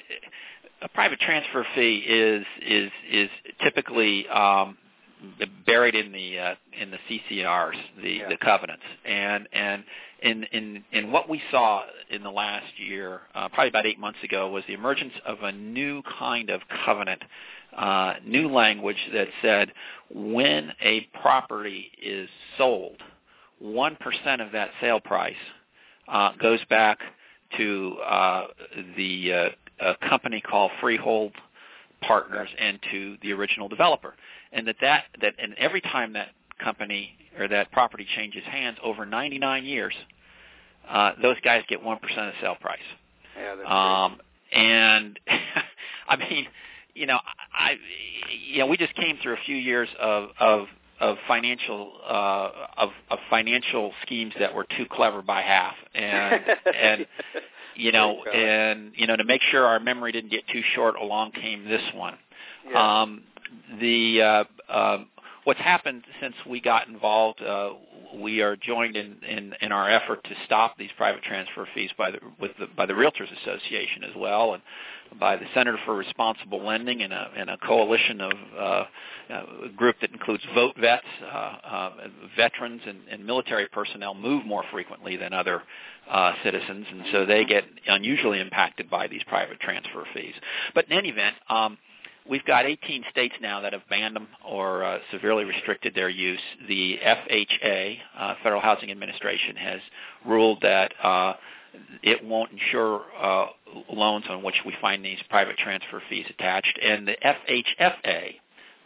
a private transfer fee is is is typically um, buried in the uh, in the C C Rs, the, yeah. the covenants, and and in in in what we saw in the last year, uh, probably about eight months ago, was the emergence of a new kind of covenant, uh, new language that said when a property is sold, one percent of that sale price uh, goes back to uh, the uh, a company called Freehold Partners and to the original developer, and that, that that and every time that company or that property changes hands over ninety-nine years, uh, those guys get one percent of the sale price. Yeah, that's um, and I mean, you know, I you know we just came through a few years of of of financial uh, of, of financial schemes that were too clever by half, and and you know and you know to make sure our memory didn't get too short, along came this one. Yeah. Um, the uh, uh, what's happened since we got involved, uh, we are joined in, in, in our effort to stop these private transfer fees by the with the by the Realtors Association as well, and by the Center for Responsible Lending, and a, and a coalition of uh, a group that includes vote vets, uh, uh, veterans, and, and military personnel move more frequently than other uh, citizens, and so they get unusually impacted by these private transfer fees. But in any event, um, we've got eighteen states now that have banned them or uh, severely restricted their use. The F H A, uh, Federal Housing Administration, has ruled that uh, it won't insure uh, loans on which we find these private transfer fees attached. And the F H F A,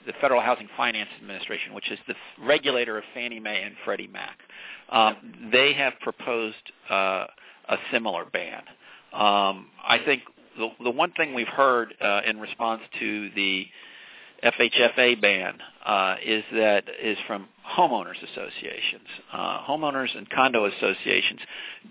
the Federal Housing Finance Administration, which is the regulator of Fannie Mae and Freddie Mac. Um, they have proposed uh, a similar ban. Um, I think the, the one thing we've heard uh, in response to the F H F A ban uh, is that is from homeowners associations. Uh, homeowners and condo associations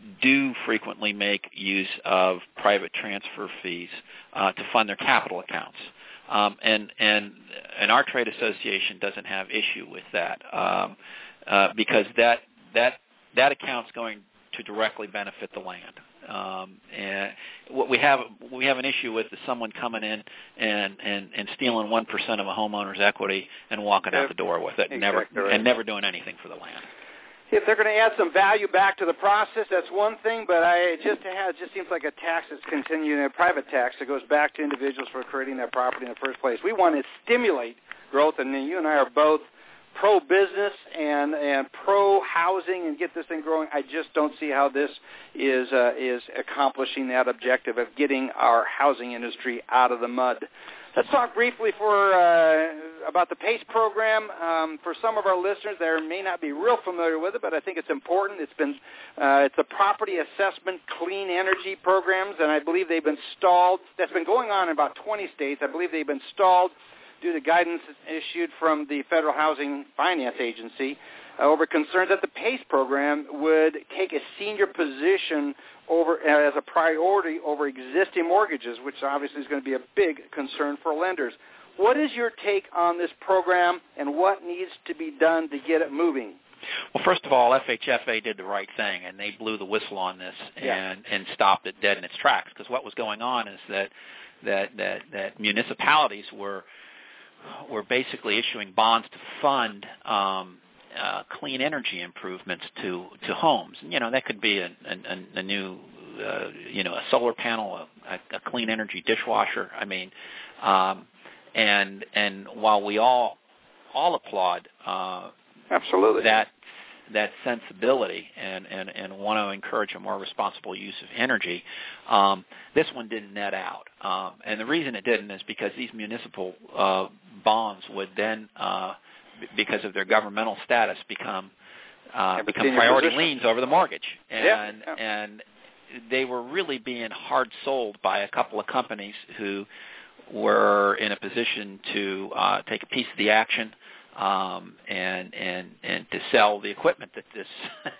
do frequently make use of private transfer fees uh, to fund their capital accounts, um, and and and our trade association doesn't have issue with that um, uh, because that that that account's going to directly benefit the land. Um, and what we have we have an issue with is someone coming in and, and, and stealing one percent of a homeowner's equity and walking out the door with it, and never exactly right. and never doing anything for the land. If they're going to add some value back to the process, that's one thing. But I it just it just seems like a tax that's continuing, a private tax that goes back to individuals for creating that property in the first place. We want to stimulate growth, and you and I are both pro-business and, and pro-housing and get this thing growing. I just don't see how this is uh, is accomplishing that objective of getting our housing industry out of the mud. Let's talk briefly for uh, about the PACE program. Um, for some of our listeners, they may not be real familiar with it, but I think it's important. It's been uh, it's a property assessment clean energy programs, and I believe they've been stalled. That's been going on in about twenty states. I believe they've been stalled due to guidance issued from the Federal Housing Finance Agency uh, over concerns that the PACE program would take a senior position over uh, as a priority over existing mortgages, which obviously is going to be a big concern for lenders. What is your take on this program, and what needs to be done to get it moving? Well, first of all, F H F A did the right thing, and they blew the whistle on this yeah. and, and stopped it dead in its tracks, because what was going on is that that that, that municipalities were We're basically issuing bonds to fund um, uh, clean energy improvements to, to homes. You know, that could be a, a, a new, uh, you know, a solar panel, a, a clean energy dishwasher. I mean, um, and and while we all all applaud uh, absolutely that that sensibility and, and, and want to encourage a more responsible use of energy, um, this one didn't net out. Um, and the reason it didn't is because these municipal uh, bonds would then, uh, b- because of their governmental status, become uh, become priority position. liens over the mortgage. And, yeah, yeah. and they were really being hard sold by a couple of companies who were in a position to uh, take a piece of the action Um, and and and to sell the equipment that this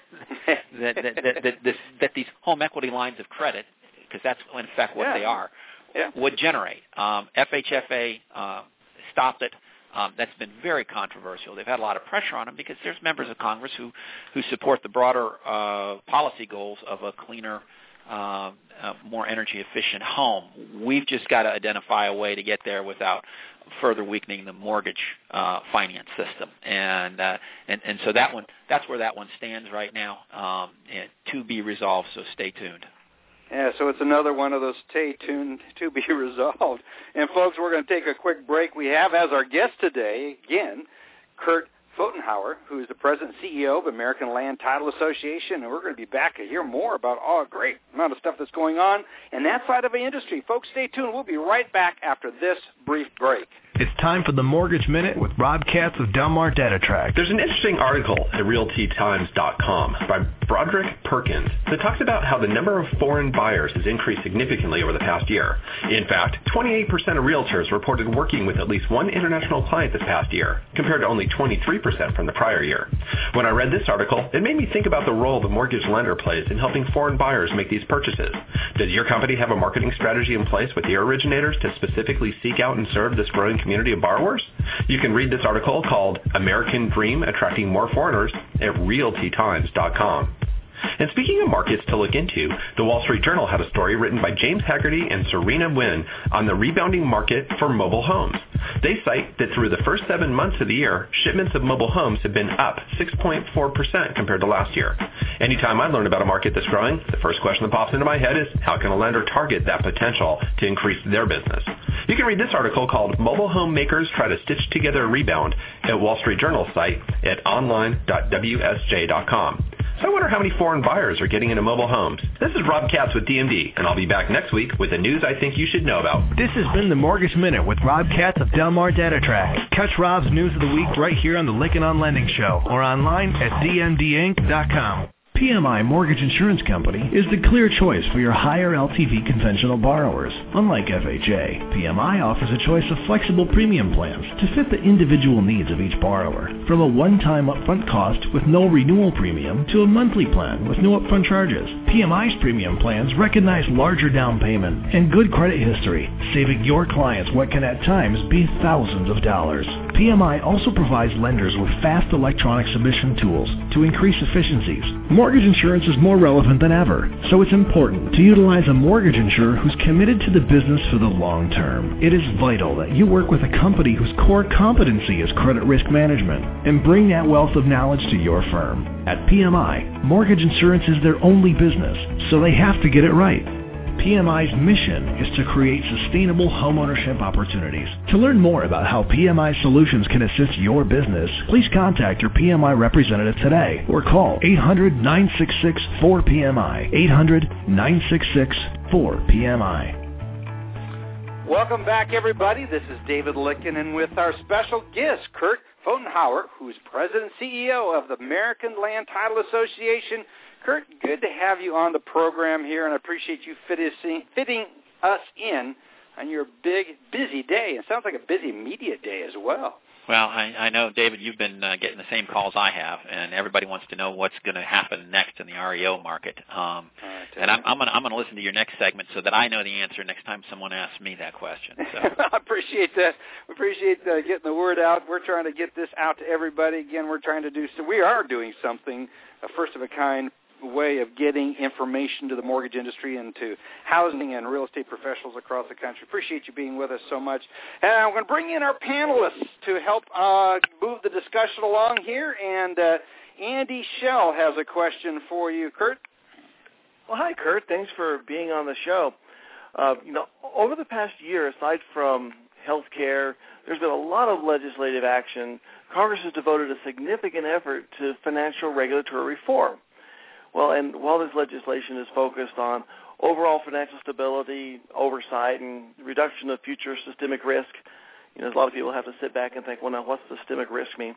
that, that, that, that this that these home equity lines of credit, because that's in fact what yeah. they are, yeah. would generate. Um, F H F A uh, stopped it. Um, that's been very controversial. They've had a lot of pressure on them because there's members of Congress who who support the broader uh, policy goals of a cleaner, Uh, uh, more energy efficient home. We've just got to identify a way to get there without further weakening the mortgage uh, finance system, and uh, and and so that one that's where that one stands right now, um, and to be resolved. So stay tuned. Yeah, so it's another one of those stay tuned to be resolved. And folks, we're going to take a quick break. We have as our guest today again, Kurt Pfotenhauer, who is the president and C E O of American Land Title Association, and we're going to be back to hear more about all the great amount of stuff that's going on in that side of the industry. Folks, stay tuned. We'll be right back after this brief break. It's time for the Mortgage Minute with Rob Katz of Delmar DataTrack. There's an interesting article at realty times dot com by Broderick Perkins that talks about how the number of foreign buyers has increased significantly over the past year. In fact, twenty-eight percent of realtors reported working with at least one international client this past year, compared to only twenty-three percent from the prior year. When I read this article, it made me think about the role the mortgage lender plays in helping foreign buyers make these purchases. Does your company have a marketing strategy in place with your originators to specifically seek out and serve this growing community? community of borrowers? You can read this article called American Dream Attracting More Foreigners at realty times dot com. And speaking of markets to look into, the Wall Street Journal had a story written by James Haggerty and Serena Wynn on the rebounding market for mobile homes. They cite that through the first seven months of the year, shipments of mobile homes have been up six point four percent compared to last year. Anytime I learn about a market that's growing, the first question that pops into my head is, how can a lender target that potential to increase their business? You can read this article called Mobile Home Makers Try to Stitch Together a Rebound at Wall Street Journal's site at online dot w s j dot com. So I wonder how many foreign buyers are getting into mobile homes. This is Rob Katz with D M D, and I'll be back next week with the news I think you should know about. This has been the Mortgage Minute with Rob Katz of Del Mar DataTrack. Catch Rob's News of the Week right here on the Lykken on Lending Show or online at d m d inc dot com. P M I Mortgage Insurance Company is the clear choice for your higher L T V conventional borrowers. Unlike F H A, P M I offers a choice of flexible premium plans to fit the individual needs of each borrower. From a one-time upfront cost with no renewal premium to a monthly plan with no upfront charges, P M I's premium plans recognize larger down payment and good credit history, saving your clients what can at times be thousands of dollars. P M I also provides lenders with fast electronic submission tools to increase efficiencies. Mortgage insurance is more relevant than ever, so it's important to utilize a mortgage insurer who's committed to the business for the long term. It is vital that you work with a company whose core competency is credit risk management and bring that wealth of knowledge to your firm. At P M I, mortgage insurance is their only business, so they have to get it right. P M I's mission is to create sustainable homeownership opportunities. To learn more about how P M I Solutions can assist your business, please contact your P M I representative today or call eight hundred, nine six six, four P M I, eight hundred, nine six six, four P M I. Welcome back, everybody. This is David Lykken, and with our special guest, Kurt Pfotenhauer, who's President and C E O of the American Land Title Association. Kurt, good to have you on the program here, and I appreciate you fitting us in on your big, busy day. It sounds like a busy media day as well. Well, I, I know, David, you've been uh, getting the same calls I have, and everybody wants to know what's going to happen next in the R E O market. Um, right, and I'm, I'm going I'm to listen to your next segment so that I know the answer next time someone asks me that question. So. I appreciate that. We appreciate uh, getting the word out. We're trying to get this out to everybody. Again, we're trying to do so. We are doing something, a first of a kind way of getting information to the mortgage industry and to housing and real estate professionals across the country. Appreciate you being with us so much. And I'm going to bring in our panelists to help uh, move the discussion along here. And uh, Andy Schell has a question for you, Kurt. Well, hi, Kurt. Thanks for being on the show. Uh, you know, over the past year, aside from health care, there's been a lot of legislative action. Congress has devoted a significant effort to financial regulatory reform. Well, and while this legislation is focused on overall financial stability, oversight, and reduction of future systemic risk, you know, a lot of people have to sit back and think, well, now, what's systemic risk mean?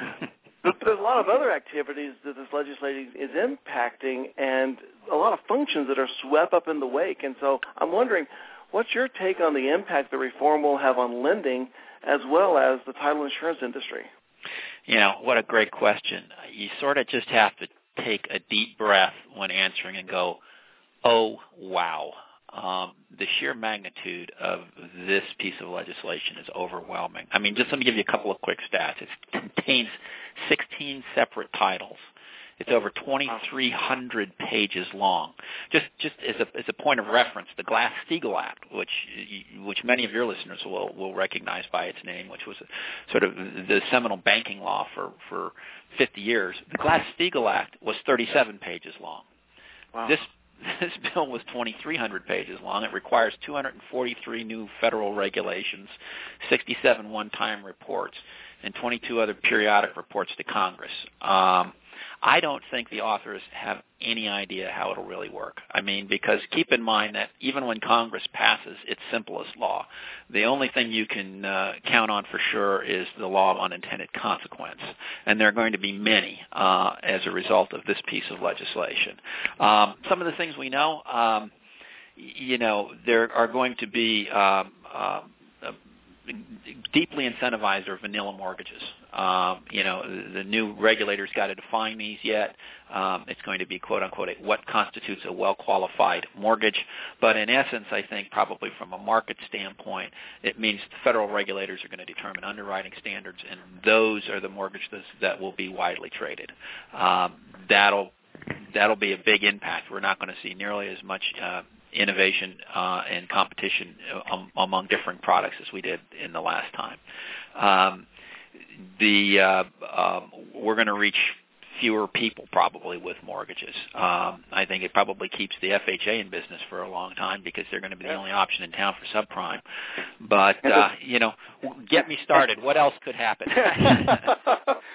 But there's a lot of other activities that this legislation is impacting and a lot of functions that are swept up in the wake. And so I'm wondering, what's your take on the impact the reform will have on lending as well as the title insurance industry? You know, what a great question. You sort of just have to take a deep breath when answering and go, oh, wow. Um, the sheer magnitude of this piece of legislation is overwhelming. I mean, just let me give you a couple of quick stats. It contains sixteen separate titles. It's over twenty-three hundred pages long. Just just as a as a point of reference, the Glass-Steagall Act, which which many of your listeners will will recognize by its name, which was a, sort of the seminal banking law for for fifty years. The Glass-Steagall Act was thirty-seven pages long. Wow. This this bill was twenty-three hundred pages long. It requires two hundred forty-three new federal regulations, sixty-seven one-time reports, and twenty-two other periodic reports to Congress. Um, I don't think the authors have any idea how it'll really work. I mean, because keep in mind that even when Congress passes its simplest law, the only thing you can uh, count on for sure is the law of unintended consequence, and there are going to be many uh, as a result of this piece of legislation. Um, some of the things we know, um, you know, there are going to be um, uh, deeply incentivized or vanilla mortgages. Um, you know, the new regulators got to define these yet. Um, it's going to be, quote unquote, what constitutes a well-qualified mortgage. But in essence, I think probably from a market standpoint, it means the federal regulators are going to determine underwriting standards, and those are the mortgages that will be widely traded. Um, that'll that'll be a big impact. We're not going to see nearly as much uh, innovation uh, and competition um, among different products as we did in the last time. Um, the uh, um, we're going to reach fewer people probably with mortgages. Um, I think it probably keeps the F H A in business for a long time because they're going to be the only option in town for subprime. But, uh, you know, get me started. What else could happen? Well,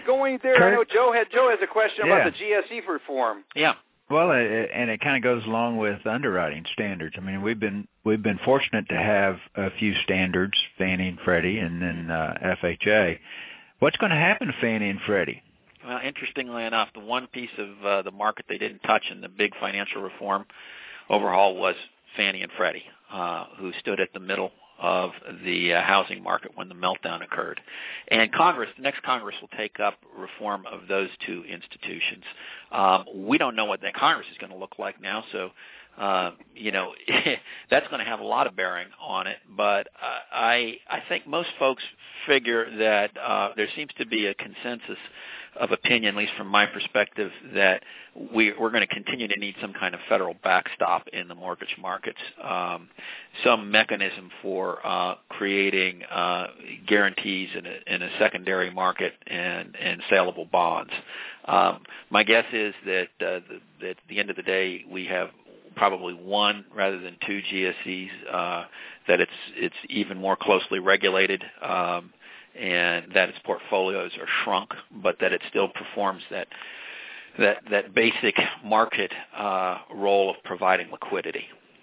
going there? Kurt? I know Joe had Joe has a question Yeah. about the G S E reform. Yeah. Well, it, and it kind of goes along with underwriting standards. I mean, we've been we've been fortunate to have a few standards, Fannie and Freddie, and then uh, F H A. What's going to happen to Fannie and Freddie? Well, interestingly enough, the one piece of uh, the market they didn't touch in the big financial reform overhaul was Fannie and Freddie, uh, who stood at the middle of the uh, housing market when the meltdown occurred. And Congress, the next Congress will take up reform of those two institutions. Um, we don't know what that Congress is going to look like now, so, uh, you know, that's going to have a lot of bearing on it. But uh, I, I think most folks figure that uh, there seems to be a consensus of opinion, at least from my perspective, that we, we're going to continue to need some kind of federal backstop in the mortgage markets, um, some mechanism for uh, creating uh, guarantees in a, in a secondary market and, and saleable bonds. Um, my guess is that, uh, the, that at the end of the day, we have probably one rather than two G S Es, uh, that it's it's even more closely regulated, um, and that its portfolios are shrunk, but that it still performs that that that basic market uh, role of providing liquidity.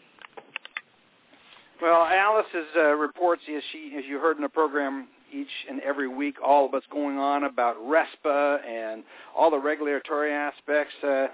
Well, Alice is, uh, reports, as she, as you heard in the program each and every week, all of what's going on about RESPA and all the regulatory aspects. Uh,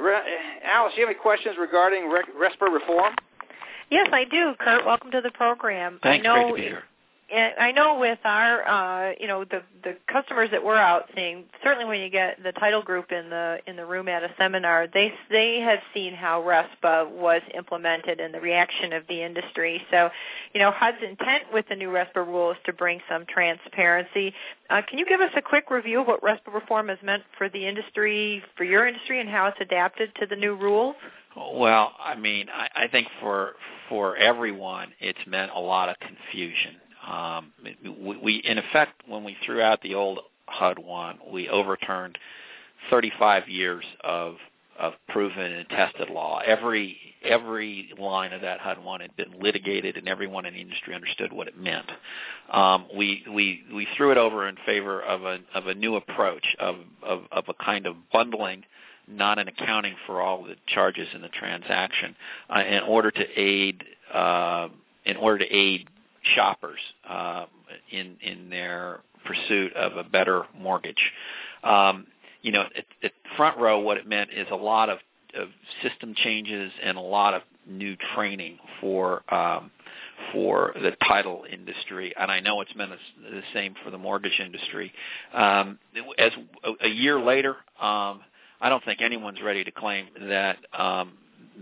Alice, do you have any questions regarding RESPA reform? Yes, I do, Kurt. Welcome to the program. Thanks, I know great to be here. And I know with our, uh, you know, the the customers that we're out seeing, certainly when you get the title group in the in the room at a seminar, they they have seen how RESPA was implemented and the reaction of the industry. So, you know, H U D's intent with the new RESPA rule is to bring some transparency. Uh, can you give us a quick review of what RESPA reform has meant for the industry, for your industry, and how it's adapted to the new rules? Well, I mean, I, I think for for everyone, it's meant a lot of confusion. Um, we, we, in effect, when we threw out the old H U D one, we overturned thirty-five years of of proven and tested law. Every every line of that H U D one had been litigated, and everyone in the industry understood what it meant. Um, we we we threw it over in favor of a of a new approach of of, of a kind of bundling, not an accounting for all the charges in the transaction, uh, in order to aid uh, in order to aid shoppers uh, in in their pursuit of a better mortgage. Um, you know, at, at front row, what it meant is a lot of, of system changes and a lot of new training for um, for the title industry, and I know it's meant the same for the mortgage industry. Um, as a, a year later, um, I don't think anyone's ready to claim that um,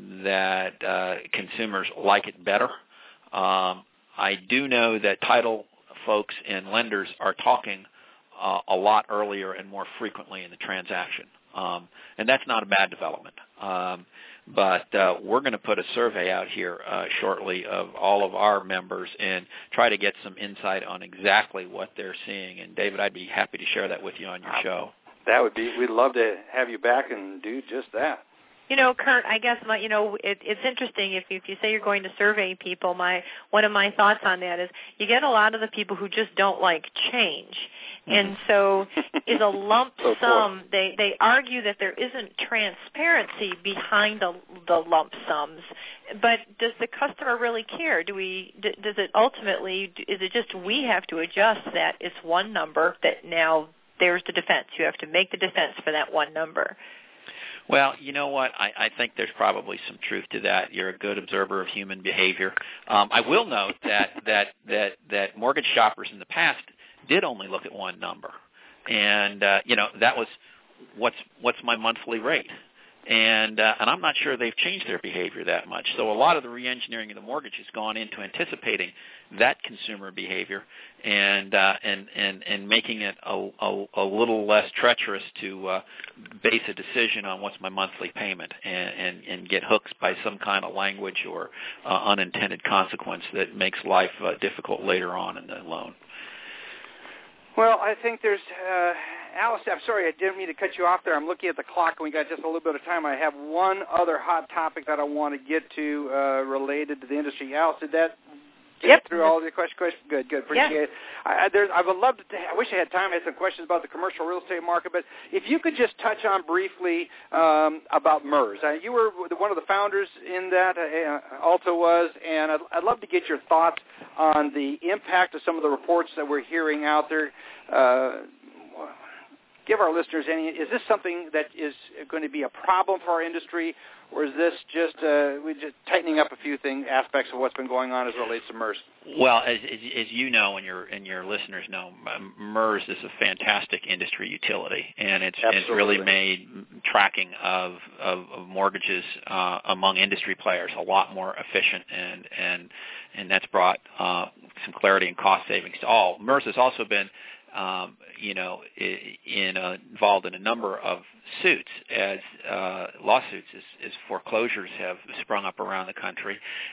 that uh, consumers like it better. Um, I do know that title folks and lenders are talking uh, a lot earlier and more frequently in the transaction, um, and that's not a bad development. Um, but uh, we're going to put a survey out here uh, shortly of all of our members and try to get some insight on exactly what they're seeing. And David, I'd be happy to share that with you on your show. That would be. We'd love to have you back and do just that. You know, Kurt, I guess my, you know it, it's interesting if if you say you're going to survey people. My one of my thoughts on that is you get a lot of the people who just don't like change, and so is a lump sum. They they argue that there isn't transparency behind the the lump sums, but does the customer really care? Do we? D- does it ultimately? Is it just we have to adjust that it's one number that now there's the defense. You have to make the defense for that one number. Well, you know what? I, I think there's probably some truth to that. You're a good observer of human behavior. Um, I will note that, that that that mortgage shoppers in the past did only look at one number, and uh, you know that was what's what's my monthly rate, and uh, and I'm not sure they've changed their behavior that much. So a lot of the reengineering of the mortgage has gone into anticipating that consumer behavior and uh, and and and making it a, a, a little less treacherous to uh, base a decision on what's my monthly payment and, and, and get hooked by some kind of language or uh, unintended consequence that makes life uh, difficult later on in the loan. Well, I think there's, uh, Alice, I'm sorry, I didn't mean to cut you off there. I'm looking at the clock, and we got just a little bit of time. I have one other hot topic that I want to get to uh, related to the industry. Alice, did that Yep. Through all the questions. Question. Good, good. Appreciate yeah. it. I, there's, I would love to. I wish I had time. I had some questions about the commercial real estate market, but if you could just touch on briefly um, about MERS. Uh, you were one of the founders in that. Uh, Alta was, and I'd, I'd love to get your thoughts on the impact of some of the reports that we're hearing out there. Uh, give our listeners any. Is this something that is going to be a problem for our industry? Or is this just uh, we just tightening up a few thing aspects of what's been going on as it relates to MERS? Well, as, as, as you know, and your and your listeners know, MERS is a fantastic industry utility, and it's, it's really made tracking of of, of mortgages uh, among industry players a lot more efficient, and and and that's brought uh, some clarity and cost savings to all. MERS has also been Um, you know, in uh, involved in a number of suits as uh, lawsuits as, as foreclosures have sprung up around the country,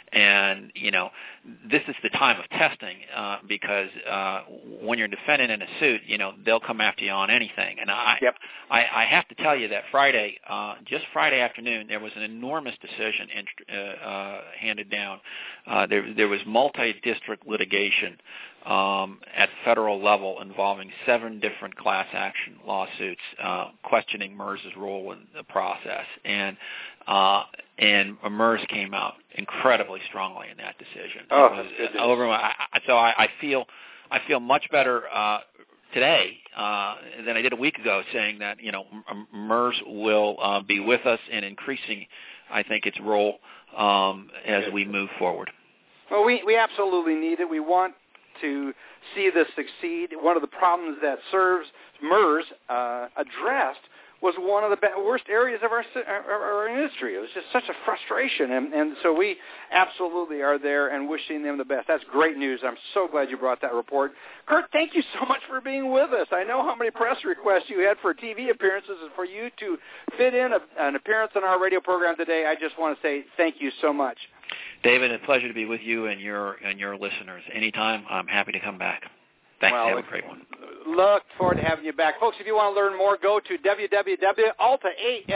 and you know, this is the time of testing uh, because uh, when you're defending in a suit, you know, they'll come after you on anything. And I, yep. I, I have to tell you that Friday, uh, just Friday afternoon, there was an enormous decision in, uh, uh, handed down. Uh, there, there was multi-district litigation Um, at the federal level involving seven different class action lawsuits uh, questioning MERS's role in the process. And uh, and MERS came out incredibly strongly in that decision. Oh, it was over. I, so I, I feel I feel much better uh, today uh, than I did a week ago, saying that you know MERS will uh, be with us and increasing, I think, its role um, as we move forward. Well, we we absolutely need it. We want to see this succeed. One of the problems that serves MERS uh, addressed was one of the worst areas of our, our, our industry. It was just such a frustration, and, and so we absolutely are there and wishing them the best. That's great news. I'm so glad you brought that report. Kurt, thank you so much for being with us. I know how many press requests you had for T V appearances, and for you to fit in a, an appearance on our radio program today, I just want to say thank you so much. David, a pleasure to be with you and your and your listeners. Anytime, I'm happy to come back. Thanks. Well, have a great one. Look forward to having you back. Folks, if you want to learn more, go to w w w dot alta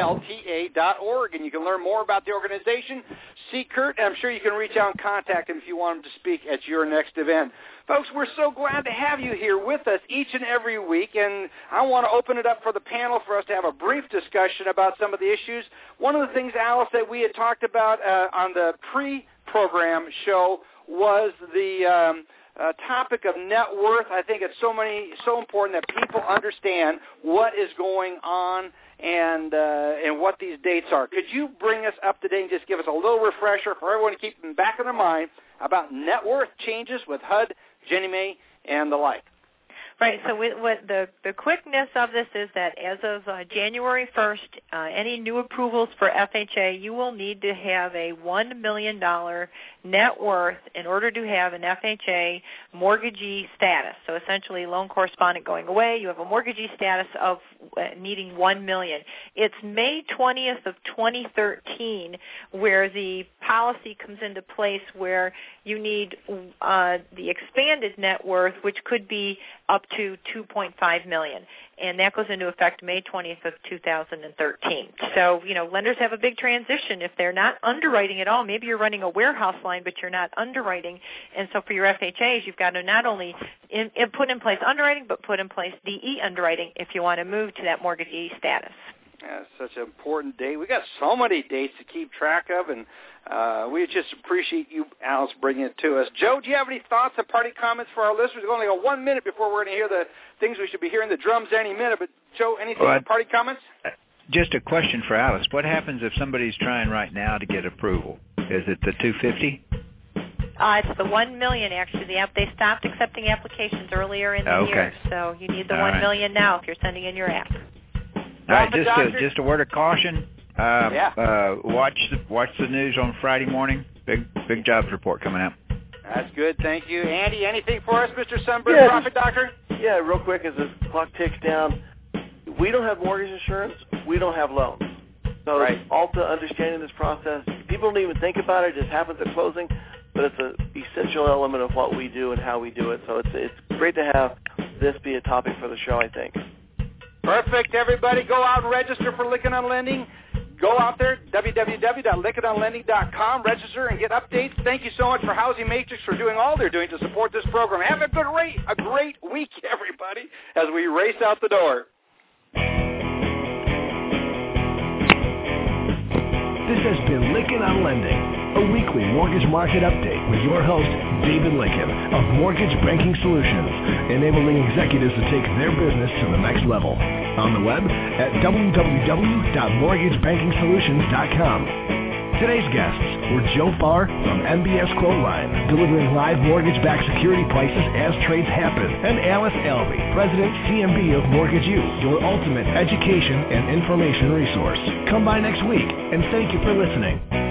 dot org, and you can learn more about the organization. See Kurt, and I'm sure you can reach out and contact him if you want him to speak at your next event. Folks, we're so glad to have you here with us each and every week, and I want to open it up for the panel for us to have a brief discussion about some of the issues. One of the things, Alice, that we had talked about uh, on the pre-program show was the um, uh, topic of net worth. I think it's so many so important that people understand what is going on and uh, and what these dates are. Could you bring us up to date and just give us a little refresher for everyone to keep in the back of their mind about net worth changes with H U D, Ginnie Mae, and the like? Right. So with, with the the quickness of this is that as of uh, January first, uh, any new approvals for F H A, you will need to have a one million dollars net worth in order to have an F H A mortgagee status. So essentially, loan correspondent going away, you have a mortgagee status of uh, needing one million dollars. It's May twentieth of twenty thirteen where the policy comes into place where you need uh, the expanded net worth, which could be up to two point five million dollars, and that goes into effect May twentieth of two thousand thirteen. So, you know, lenders have a big transition if they're not underwriting at all. Maybe you're running a warehouse line, but you're not underwriting, and so for your F H As, you've got to not only in, in put in place underwriting, but put in place D E underwriting if you want to move to that mortgagee status. Yeah, such an important date. We got so many dates to keep track of, and uh, we just appreciate you, Alice, bringing it to us. Joe, do you have any thoughts and party comments for our listeners? We've only got one minute before we're going to hear the things we should be hearing, the drums any minute. But, Joe, anything, well, party comments? Just a question for Alice. What happens if somebody's trying right now to get approval? Is it the two hundred fifty thousand dollars? Uh, it's the one million dollars, actually. The app, they stopped accepting applications earlier in the okay. year, so you need the All one right. million dollars now if you're sending in your app. All right, just a, just a word of caution. Uh, yeah. uh, watch the watch the news on Friday morning. Big big jobs report coming out. That's good. Thank you, Andy. Anything for us, Mister Sunburn, yeah, Profit Doctor? Yeah, real quick as the clock ticks down. We don't have mortgage insurance. We don't have loans. So right. Alta understanding this process, people don't even think about it. It just happens at closing, but it's an essential element of what we do and how we do it. So it's it's great to have this be a topic for the show, I think. Perfect. Everybody go out and register for Lykken on Lending. go out there, w w w dot lykken on lending dot com, register and get updates. Thank you so much for Housing Matrix for doing all they're doing to support this program. Have a good rate, a great week, everybody, as we race out the door. This has been Lykken on Lending, a weekly mortgage market update with your host, David Lykken of Mortgage Banking Solutions, enabling executives to take their business to the next level. On the web at w w w dot mortgage banking solutions dot com. Today's guests were Joe Farr from M B S Quoteline, delivering live mortgage-backed security prices as trades happen, and Alice Albee, President C M B of Mortgage U, your ultimate education and information resource. Come by next week, and thank you for listening.